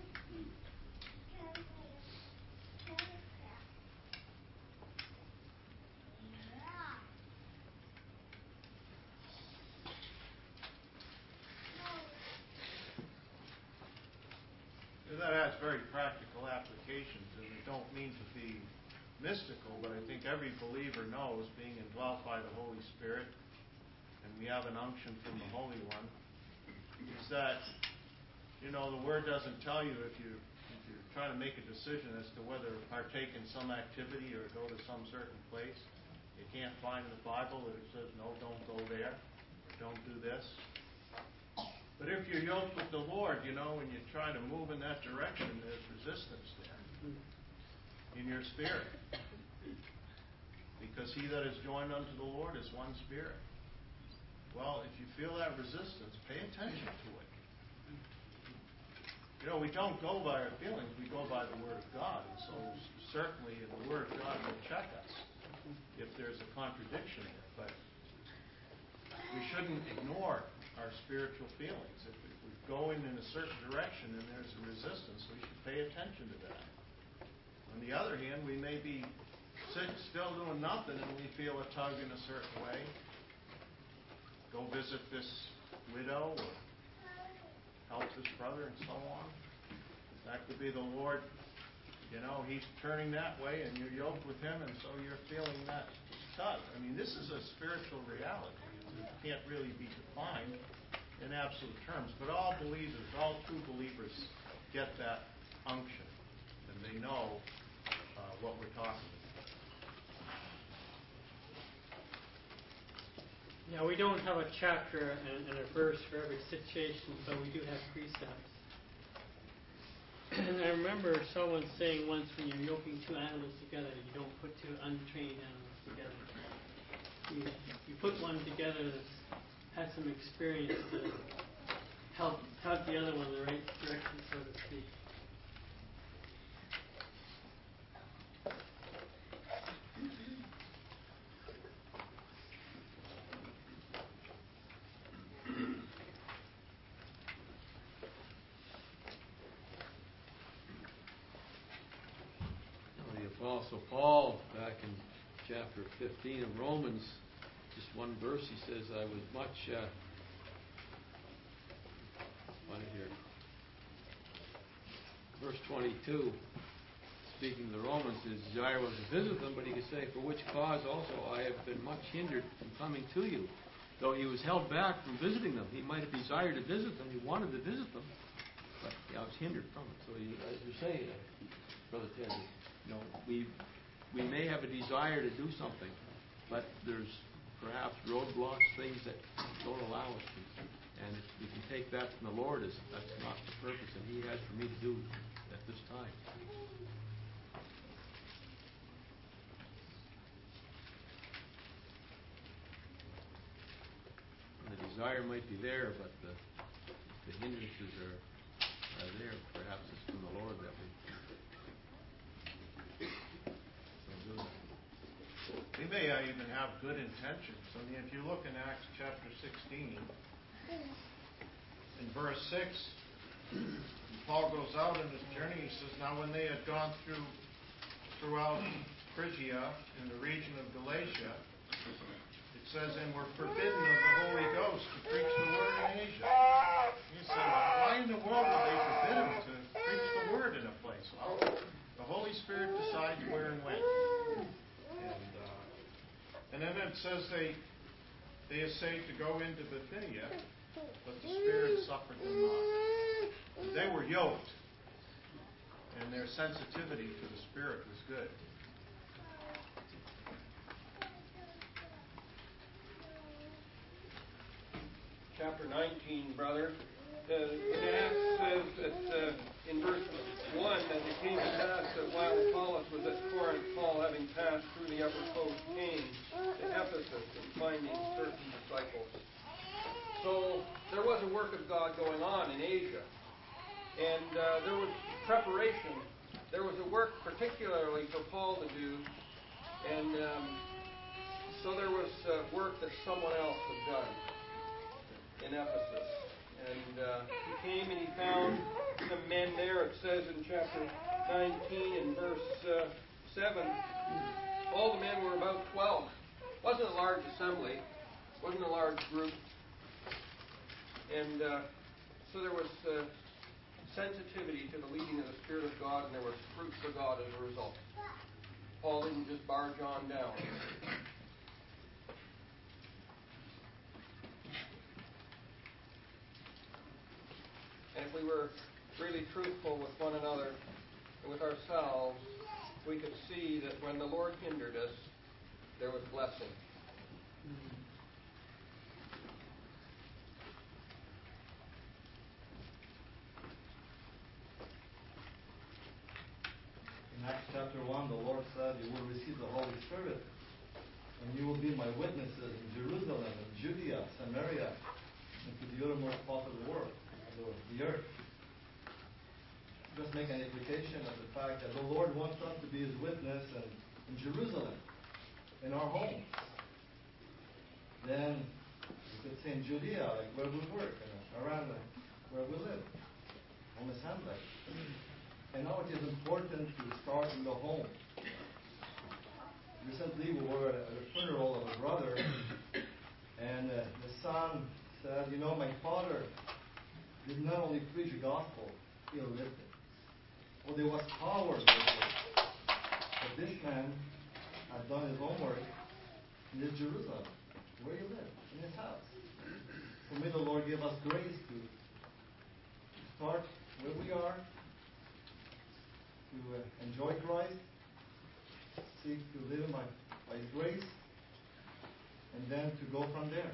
That has very practical applications, and we don't mean to be mystical, but I think every believer knows, being indwelt by the Holy Spirit, and we have an unction from the Holy One, is that, the Word doesn't tell you if you're trying to make a decision as to whether to partake in some activity or go to some certain place. You can't find in the Bible that it says, no, don't go there, don't do this. But if you're yoked with the Lord, and you try to move in that direction, there's resistance there in your spirit. Because he that is joined unto the Lord is one spirit. Well, if you feel that resistance, pay attention to it. we don't go by our feelings, we go by the Word of God. And so certainly the Word of God will check us if there's a contradiction there. But we shouldn't ignore our spiritual feelings. If we're going in a certain direction and there's a resistance, we should pay attention to that. On the other hand, we may be still doing nothing and we feel a tug in a certain way. Go visit this widow or help this brother and so on. That could be the Lord. He's turning that way and you're yoked with him, and so you're feeling that tug. I mean, this is a spiritual reality. It can't really be defined in absolute terms. But all believers, all true believers, get that unction, and they know what we're talking about. Yeah, we don't have a chapter and a verse for every situation, but we do have precepts. And I remember someone saying once, when you're yoking two animals together, you don't put two untrained animals together. You put one together that's had some experience to help tug the other one in the right direction, so to speak. Apostle Paul, back in chapter 15 of Romans, just one verse, he says, I was much, verse 22, speaking to the Romans, his desire was to visit them, but he could say, for which cause also I have been much hindered from coming to you. Though he was held back from visiting them, he might have desired to visit them, he wanted to visit them, but I was hindered from it. So as you're saying, Brother Ted, we may have a desire to do something, but there's perhaps roadblocks, things that don't allow us to. And if we can take that from the Lord, that's not the purpose that He has for me to do at this time. And the desire might be there, but the hindrances are there. Perhaps it's from the Lord that we. We may even have good intentions. I mean, if you look in Acts chapter 16, in verse 6, Paul goes out on his journey. He says, now when they had gone throughout Phrygia and the region of Galatia, it says, and were forbidden of the Holy Ghost to preach the word in Asia. He said, why in the world would they forbid him to preach the word in a place? Well, the Holy Spirit decides where and when. And then it says they essayed to go into Bithynia, but the Spirit suffered them not. They were yoked, and their sensitivity to the Spirit was good. Chapter 19, brother. Acts says that in verse 1 that it came to pass that while Apollos was at Corinth, Paul, having passed through the upper coast, came to Ephesus and finding certain disciples. So there was a work of God going on in Asia, and there was preparation. There was a work particularly for Paul to do, and so there was work that someone else had done in Ephesus. And he came and he found some men there. It says in chapter 19 and verse 7, all the men were about 12. It wasn't a large assembly. It wasn't a large group. And so there was sensitivity to the leading of the Spirit of God, and there was fruit for God as a result. Paul didn't just barge on down. And if we were really truthful with one another and with ourselves, we could see that when the Lord hindered us, there was blessing. In Acts chapter 1, the Lord said, you will receive the Holy Spirit, and you will be my witnesses in Jerusalem, and Judea, Samaria, and to the uttermost part of the world, the earth. just make an application of the fact that the Lord wants us to be His witness in Jerusalem, in our homes. Then we could say in Judea, like where we work, and around where we live, on the assembly. And now it is important to start in the home. Recently we were at a funeral of a brother, and the son said, my father did not only preach the gospel, he lived it. Well, there was power in it. But this man had done his homework in this Jerusalem, where you live, in his house. So may the Lord give us grace to start where we are, to enjoy Christ, seek to live by His grace, and then to go from there.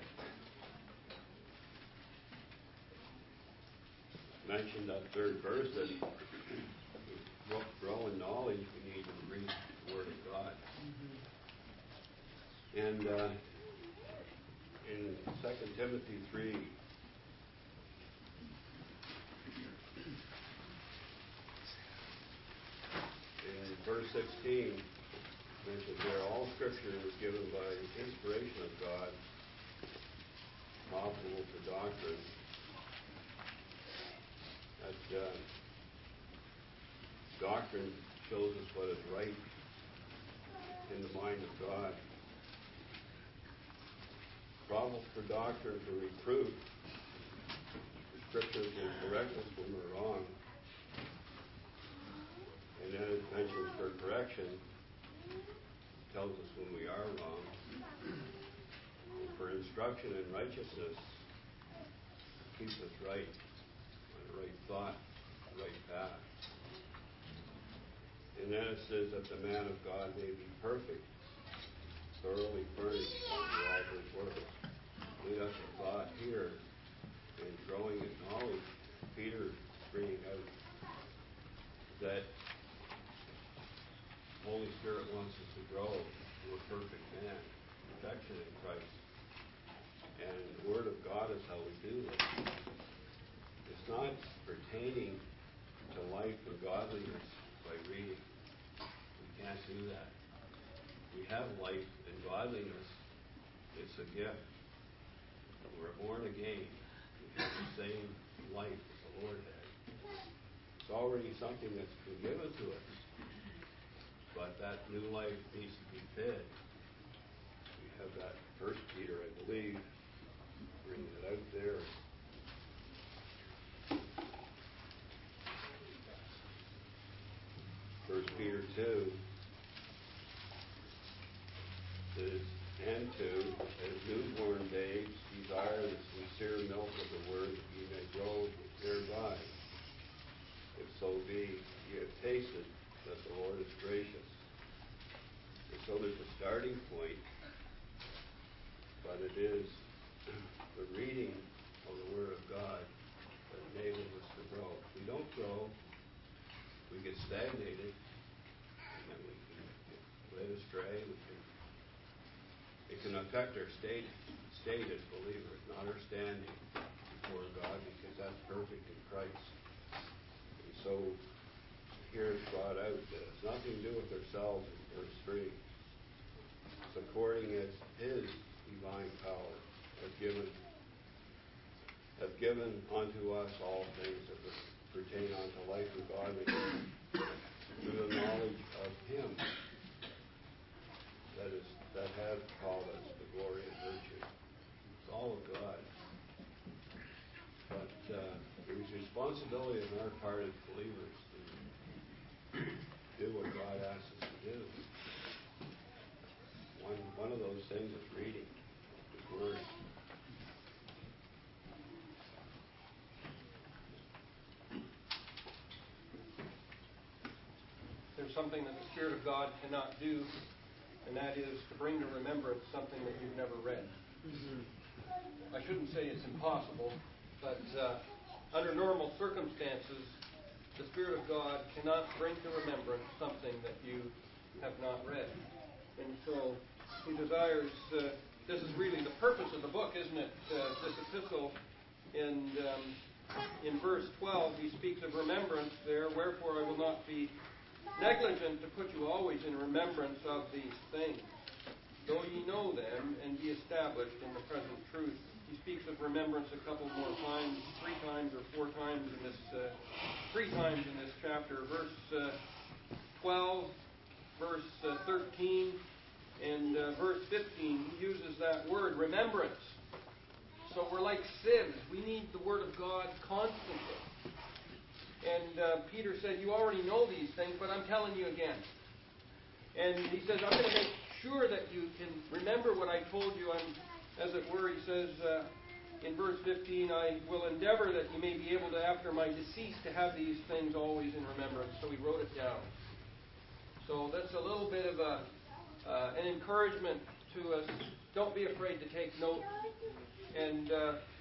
Mentioned that third verse that to grow in knowledge, we need to read the Word of God. And in 2 Timothy 3, in verse 16, mentions there all Scripture is given by inspiration of God, profitable for doctrine. That doctrine shows us what is right in the mind of God. Profitable for doctrine, for reproof. The Scriptures will correct us when we're wrong. And then it mentions for correction, tells us when we are wrong. And for instruction in righteousness, keeps us right, on the right thought, the right path. And then it says that the man of God may be perfect, thoroughly furnished unto all his work. Lead us a thought here in growing in knowledge. Peter bringing out that Holy Spirit wants us to grow to a perfect man, perfection in Christ. And the Word of God is how we do this. It's not pertaining to life and godliness by reading. We can't do that. We have life and godliness. It's a gift. We're born again. We have the same life as the Lord had. It's already something that's been given to us. But that new life needs to be fed. We have that 1 Peter, I believe, bringing it out there. First Peter 2 says, and 2, as newborn babes, desire the sincere milk of the word that ye may grow thereby. If so be ye have tasted that the Lord is gracious. And so there's a starting point, but it is the reading of the Word of God that enables us to grow. If we don't grow, we get stagnated, and then we can get led astray. It can affect our state as believers, not our standing before God, because that's perfect in Christ. And so here it's brought out that it's nothing to do with ourselves in verse 3. It's according as His divine power hath given unto us all things that pertain unto life and godliness, through the knowledge of Him that hath called us to glory and virtue. It's all of God. But there's responsibility on our part as believers to do what God asks us to do. One of those things is reading His Word. There's something that the Spirit of God cannot do, and that is to bring to remembrance something that you've never read. I shouldn't say it's impossible, but under normal circumstances, the Spirit of God cannot bring to remembrance something that you have not read. And so He desires, this is really the purpose of the book, isn't it? This epistle, and in verse 12, he speaks of remembrance there. Wherefore I will not be negligent to put you always in remembrance of these things, though ye know them and be established in the present truth. He speaks of remembrance a couple more times, 3 times or 4 times in this, 3 times in this chapter. Verse 12, verse 13, and verse 15, he uses that word, remembrance. So we're like sieves. We need the Word of God constantly. And Peter said, you already know these things, but I'm telling you again. And he says, I'm going to make sure that you can remember what I told you. As it were, he says in verse 15, I will endeavor that you may be able to, after my decease, to have these things always in remembrance. So he wrote it down. So that's a little bit of an encouragement to us. Don't be afraid to take notes. And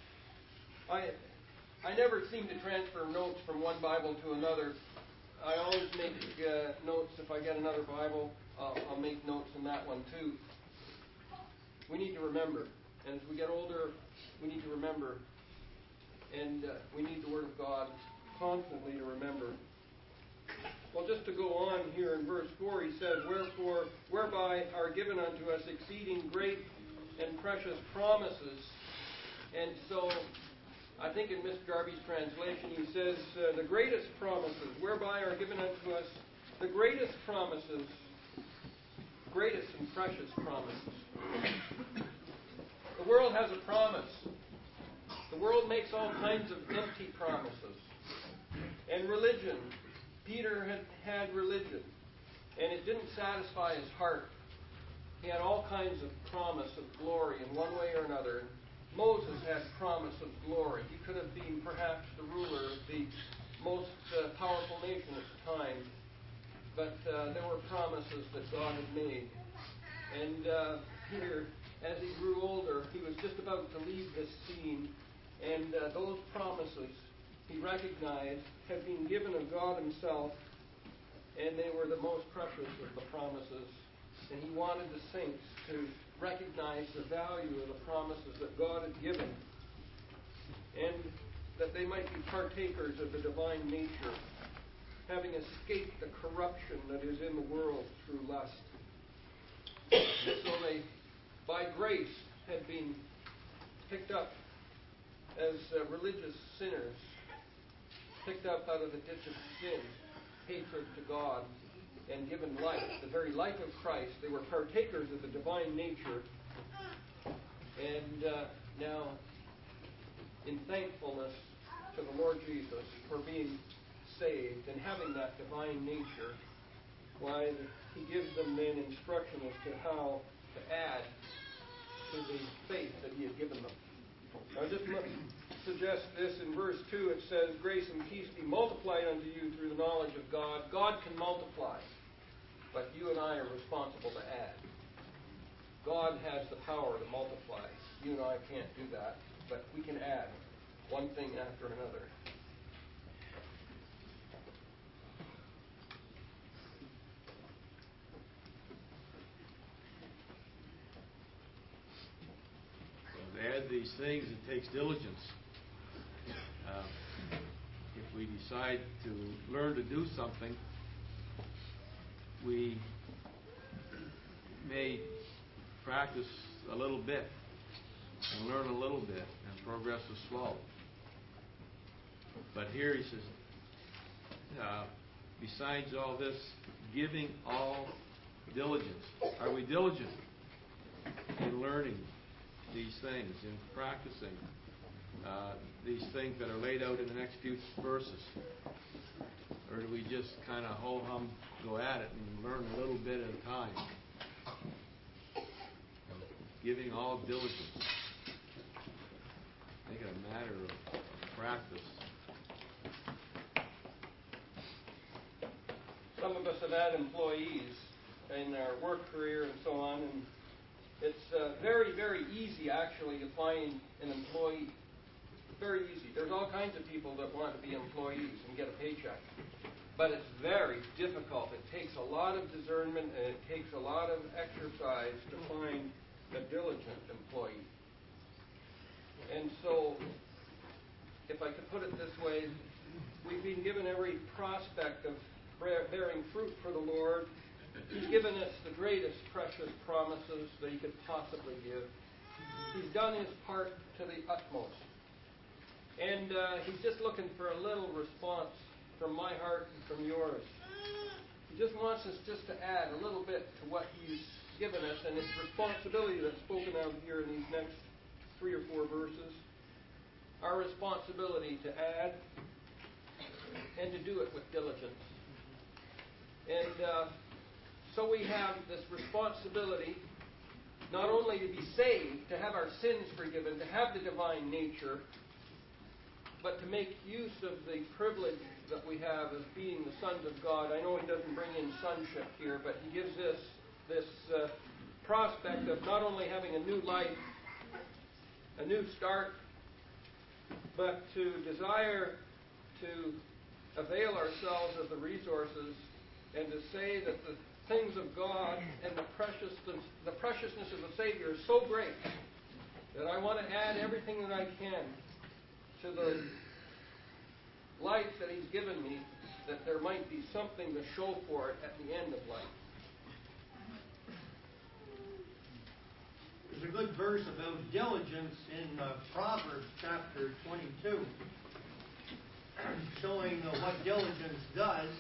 I never seem to transfer notes from one Bible to another. I always make notes. If I get another Bible, I'll make notes in that one too. We need to remember. And as we get older, we need to remember. And we need the Word of God constantly to remember. Well, just to go on here in verse 4, he says, wherefore, whereby are given unto us exceeding great and precious promises. And so, I think in Miss Darby's translation, he says, the greatest promises, whereby are given unto us the greatest promises, greatest and precious promises. The world has a promise. The world makes all kinds of empty promises. And religion, Peter had religion, and it didn't satisfy his heart. He had all kinds of promise of glory in one way or another. Moses had promise of glory. He could have been perhaps the ruler of the most powerful nation at the time. But there were promises that God had made. And Peter, as he grew older, he was just about to leave this scene. And those promises, he recognized, had been given of God himself. And they were the most precious of the promises. And he wanted the saints to recognize the value of the promises that God had given, and that they might be partakers of the divine nature, having escaped the corruption that is in the world through lust. And so they, by grace, had been picked up as religious sinners, picked up out of the ditch of sin, hatred to God, and given life, the very life of Christ. They were partakers of the divine nature. And now, in thankfulness to the Lord Jesus for being saved and having that divine nature, why, he gives them then instruction as to how to add to the faith that he had given them. Now, just suggest this in verse 2. It says, grace and peace be multiplied unto you through the knowledge of God. God can multiply, but you and I are responsible to add. God has the power to multiply. You and I can't do that, but we can add one thing after another. So to add these things, it takes diligence. If we decide to learn to do something, we may practice a little bit and learn a little bit, and progress is slow. But here he says, besides all this, giving all diligence. Are we diligent in learning these things, in practicing these things that are laid out in the next few verses? Or do we just kind of ho-hum, go at it and learn a little bit at a time? Giving all diligence. Make it a matter of practice. Some of us have had employees in our work career and so on, and it's very, very easy actually to find an employee. Very easy. There's all kinds of people that want to be employees and get a paycheck. But it's very difficult. It takes a lot of discernment and it takes a lot of exercise to find a diligent employee. And so if I could put it this way, we've been given every prospect of bearing fruit for the Lord. He's given us the greatest precious promises that He could possibly give. He's done His part to the utmost. And He's just looking for a little response from my heart and from yours. He just wants us just to add a little bit to what He's given us, and it's responsibility that's spoken of here in these next 3 or 4 verses. Our responsibility to add and to do it with diligence. And so we have this responsibility not only to be saved, to have our sins forgiven, to have the divine nature, but to make use of the privilege that we have of being the sons of God. I know He doesn't bring in sonship here, but He gives us this prospect of not only having a new life, a new start, but to desire to avail ourselves of the resources and to say that the things of God and the preciousness of the Savior is so great that I want to add everything that I can to the life that He's given me, that there might be something to show for it at the end of life. There's a good verse about diligence in Proverbs chapter 22, showing what diligence does.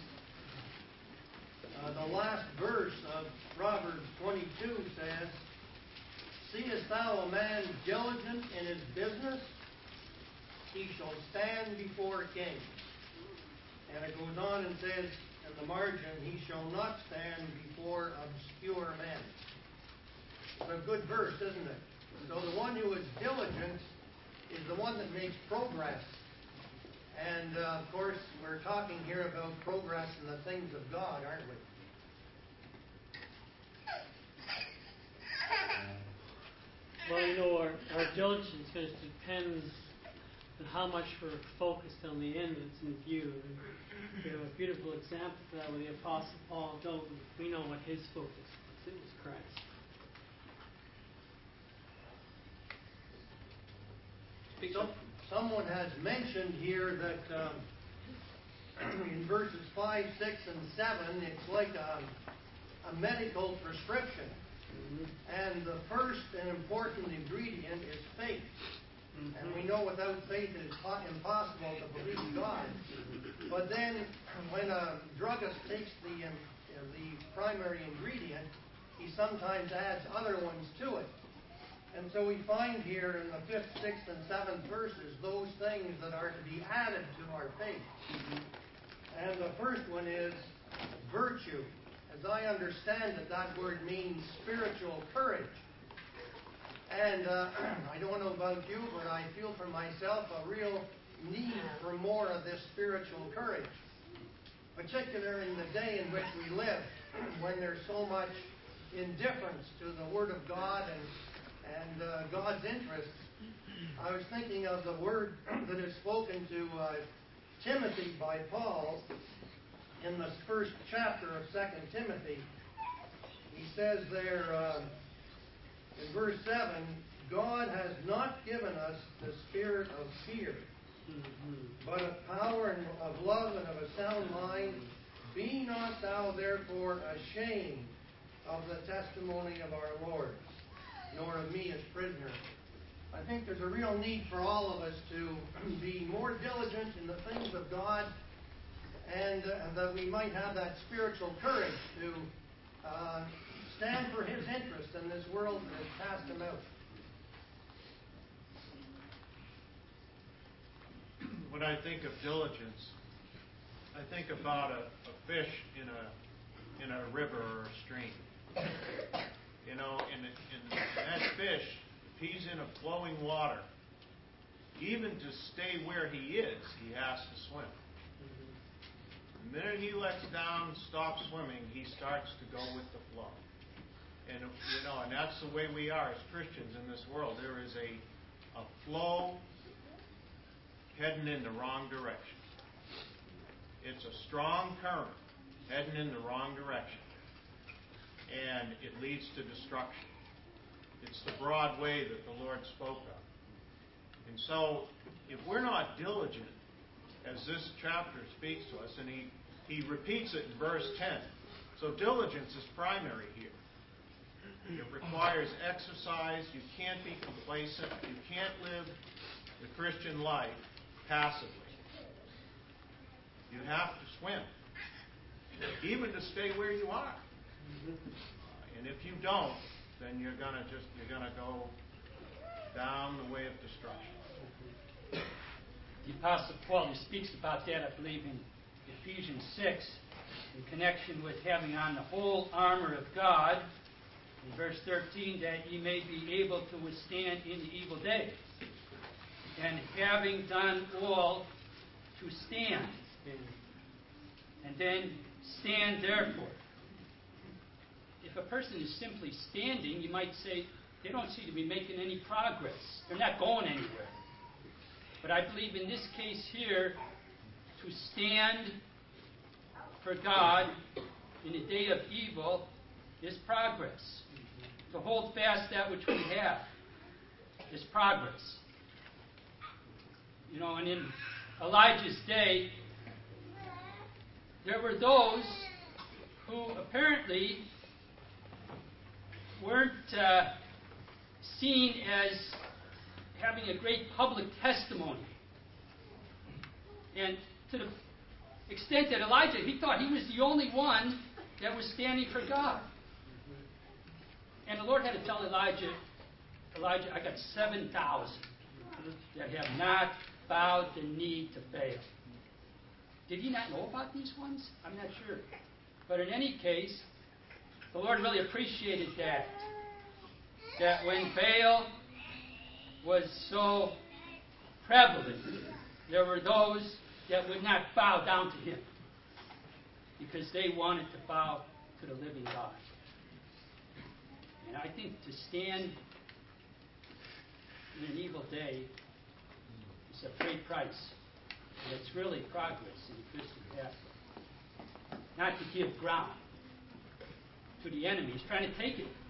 The last verse of Proverbs 22 says, "Seest thou a man diligent in his business? He shall stand before kings." And it goes on and says in the margin, "He shall not stand before obscure men." It's a good verse, isn't it? So the one who is diligent is the one that makes progress. And of course, we're talking here about progress in the things of God, aren't we? Well, you know, our diligence is depends on how much we're focused on the end that's in view. And we have a beautiful example for that with the Apostle Paul. Though we know what his focus was. It was Christ. Someone has mentioned here that in verses 5, 6, and 7, it's like a medical prescription. Mm-hmm. And the first and important ingredient is faith. Mm-hmm. And we know without faith it is impossible to believe God. But then when a druggist takes the primary ingredient, he sometimes adds other ones to it. And so we find here in the 5th, 6th, and 7th verses those things that are to be added to our faith. And the first one is virtue. As I understand it, that word means spiritual courage. And I don't know about you, but I feel for myself a real need for more of this spiritual courage. Particularly in the day in which we live, when there's so much indifference to the Word of God and God's interests. I was thinking of the word that is spoken to Timothy by Paul in the first chapter of 2 Timothy. He says there in verse 7, "God has not given us the spirit of fear, but of power and of love and of a sound mind. Be not thou therefore ashamed of the testimony of our Lord, nor of me as prisoner." I think there's a real need for all of us to be more diligent in the things of God, and that we might have that spiritual courage to stand for His interest in this world that has cast Him out. When I think of diligence, I think about a fish in a river or a stream. You know, and that fish, if he's in a flowing water, even to stay where he is, he has to swim. The minute he lets down, stops swimming, he starts to go with the flow. And you know, and that's the way we are as Christians in this world. There is a flow heading in the wrong direction. It's a strong current heading in the wrong direction. And it leads to destruction. It's the broad way that the Lord spoke of. And so, if we're not diligent, as this chapter speaks to us, and he repeats it in verse 10. So diligence is primary here. It requires exercise. You can't be complacent. You can't live the Christian life passively. You have to swim, even to stay where you are. And if you don't, then you're gonna go down the way of destruction. The Apostle Paul, he speaks about that, I believe, in Ephesians 6, in connection with having on the whole armor of God, in verse 13, that ye may be able to withstand in the evil day. And having done all, to stand. And then stand therefore. If a person is simply standing, you might say, they don't seem to be making any progress. They're not going anywhere. But I believe in this case here, to stand for God in the day of evil is progress. To hold fast that which we have is progress. You know, and in Elijah's day, there were those who apparently weren't seen as having a great public testimony. And to the extent that Elijah, he thought he was the only one that was standing for God. And the Lord had to tell Elijah, I got 7,000 that have not bowed the knee to Baal. Did he not know about these ones? I'm not sure. But in any case, the Lord really appreciated that. That when Baal was so prevalent, there were those that would not bow down to him because they wanted to bow to the living God. And I think to stand in an evil day is a great price. And it's really progress in the Christian path. Not to give ground to the enemy. He's trying to take it.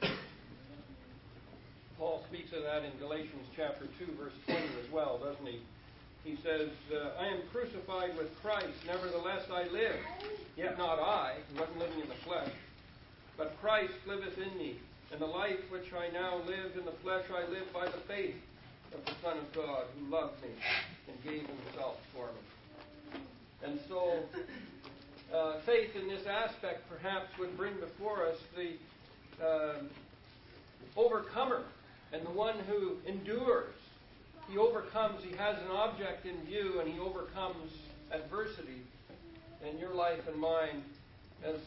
Paul speaks of that in Galatians chapter 2, verse 20 as well, doesn't he? He says, I am crucified with Christ, nevertheless I live. Yet not I, who am living in the flesh, but Christ liveth in me. And the life which I now live in the flesh, I live by the faith of the Son of God, who loved me and gave himself for me. And so, faith in this aspect perhaps would bring before us the overcomer and the one who endures. He overcomes, he has an object in view, and he overcomes adversity. And your life and mine, as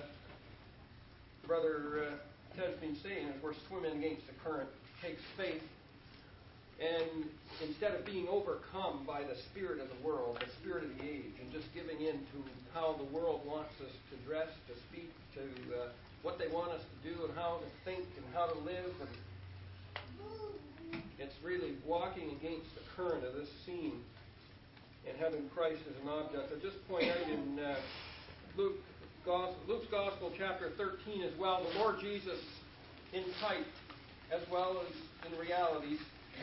Brother Ted's been saying, as we're swimming against the current, takes faith. And instead of being overcome by the spirit of the world, the spirit of the age, and just giving in to how the world wants us to dress, to speak, to what they want us to do, and how to think, and how to live, and it's really walking against the current of this scene and having Christ as an object. I'll just point out in Luke's Gospel, chapter 13 as well, the Lord Jesus in type as well as in reality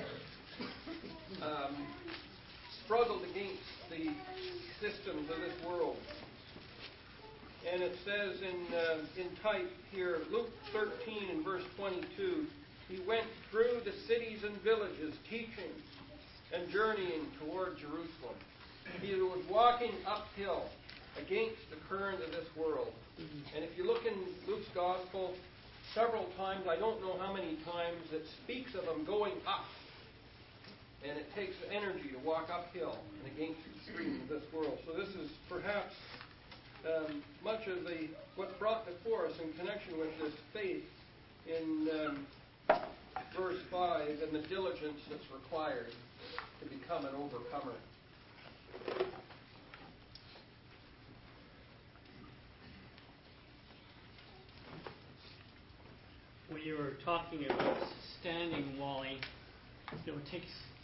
struggled against the systems of this world. And it says in type here, Luke 13 and verse 22, he went through the cities and villages, teaching and journeying toward Jerusalem. He was walking uphill against the current of this world. And if you look in Luke's Gospel, several times, I don't know how many times, it speaks of him going up. And it takes energy to walk uphill and against the stream of this world. So this is perhaps much of what's brought before us in connection with this faith in verse 5 and the diligence that's required to become an overcomer. When you were talking about standing, Wally, it takes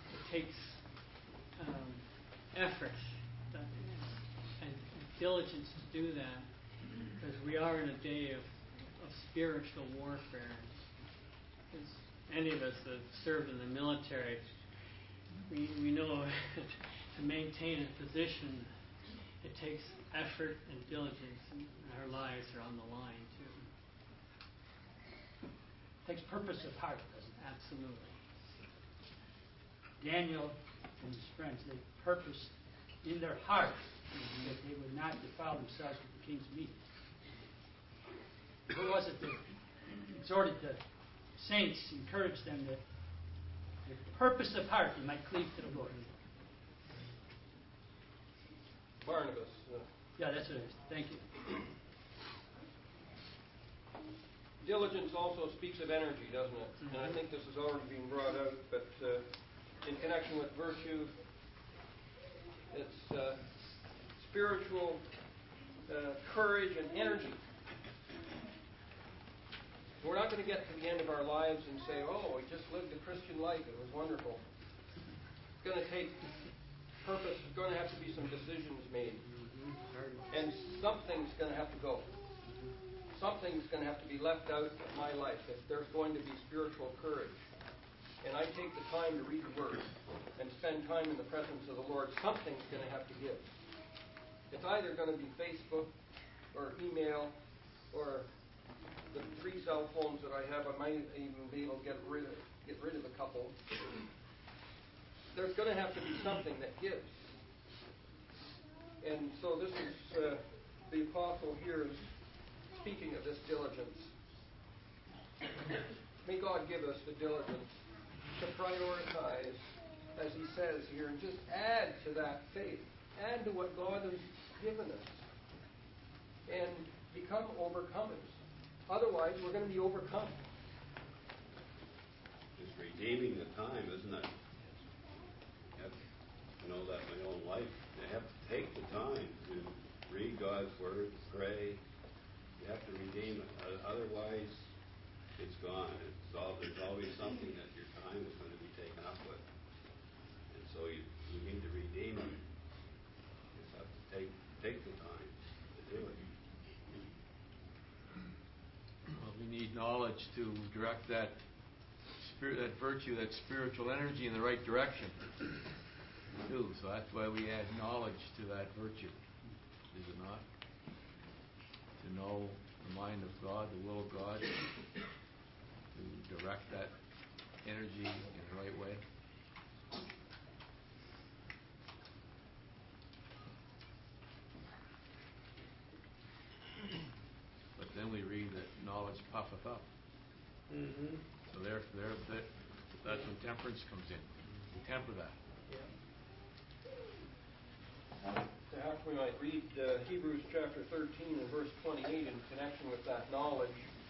effort and diligence to do that, because we are in a day of spiritual warfare. As any of us that served in the military, we know to maintain a position, it takes effort and diligence, and our lives are on the line too. Takes purpose of heart, doesn't it? Absolutely. Daniel and his friends, they purposed in their heart that they would not defile themselves with the king's meat. Who was it that exhorted the saints, encouraged them that with purpose of heart they might cleave to the Lord? Barnabas. Yeah, that's it. Thank you. Diligence also speaks of energy, doesn't it? And I think this has already been brought out, but in connection with virtue, it's spiritual courage and energy. We're not going to get to the end of our lives and say, oh, we just lived a Christian life, it was wonderful. It's going to take purpose, there's going to have to be some decisions made. And something's going to have to go. Something's going to have to be left out of my life if there's going to be spiritual courage. And I take the time to read the Word and spend time in the presence of the Lord, something's going to have to give. It's either going to be Facebook or email or the 3 cell phones that I have. I might even be able to get rid of a couple. There's going to have to be something that gives. And so this is the apostle here is speaking of this diligence. May God give us the diligence to prioritize, as he says here, and just add to that faith, add to what God has given us, and become overcomers. Otherwise, we're going to be overcome. It's redeeming the time, isn't it? You have to know that in my own life. You have to take the time to read God's Word, pray. You have to redeem it. Otherwise, it's gone. There's always something that your time is going to be taken up with. And so you need to redeem it. You just have to take the time to do it. Well, we need knowledge to direct that virtue, that spiritual energy in the right direction, too. So that's why we add knowledge to that virtue, is it not? To know the mind of God, the will of God, to direct that energy in the right way. But then we read that knowledge puffeth up. Mm-hmm. So that's when temperance comes in. We temper that. Perhaps we might read Hebrews chapter 13 and verse 28 in connection with that knowledge.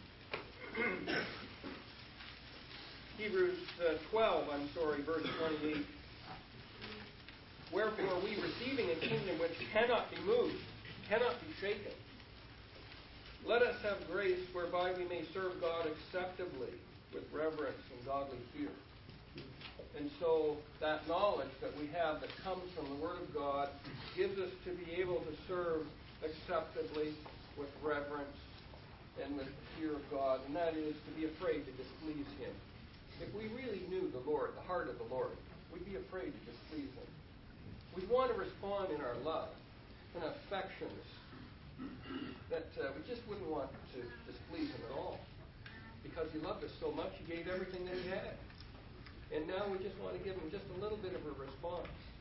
Hebrews 12, verse 28. Wherefore we receiving a kingdom which cannot be moved, cannot be shaken, let us have grace whereby we may serve God acceptably with reverence and godly fear. And so that knowledge that we have that comes from the Word of God gives us to be able to serve acceptably with reverence and with fear of God, and that is to be afraid to displease Him. If we really knew the Lord, the heart of the Lord, we'd be afraid to displease Him. We'd want to respond in our love and affections that we just wouldn't want to displease Him at all. Because He loved us so much, He gave everything that He had. And now we just want to give Him just a little bit of a response.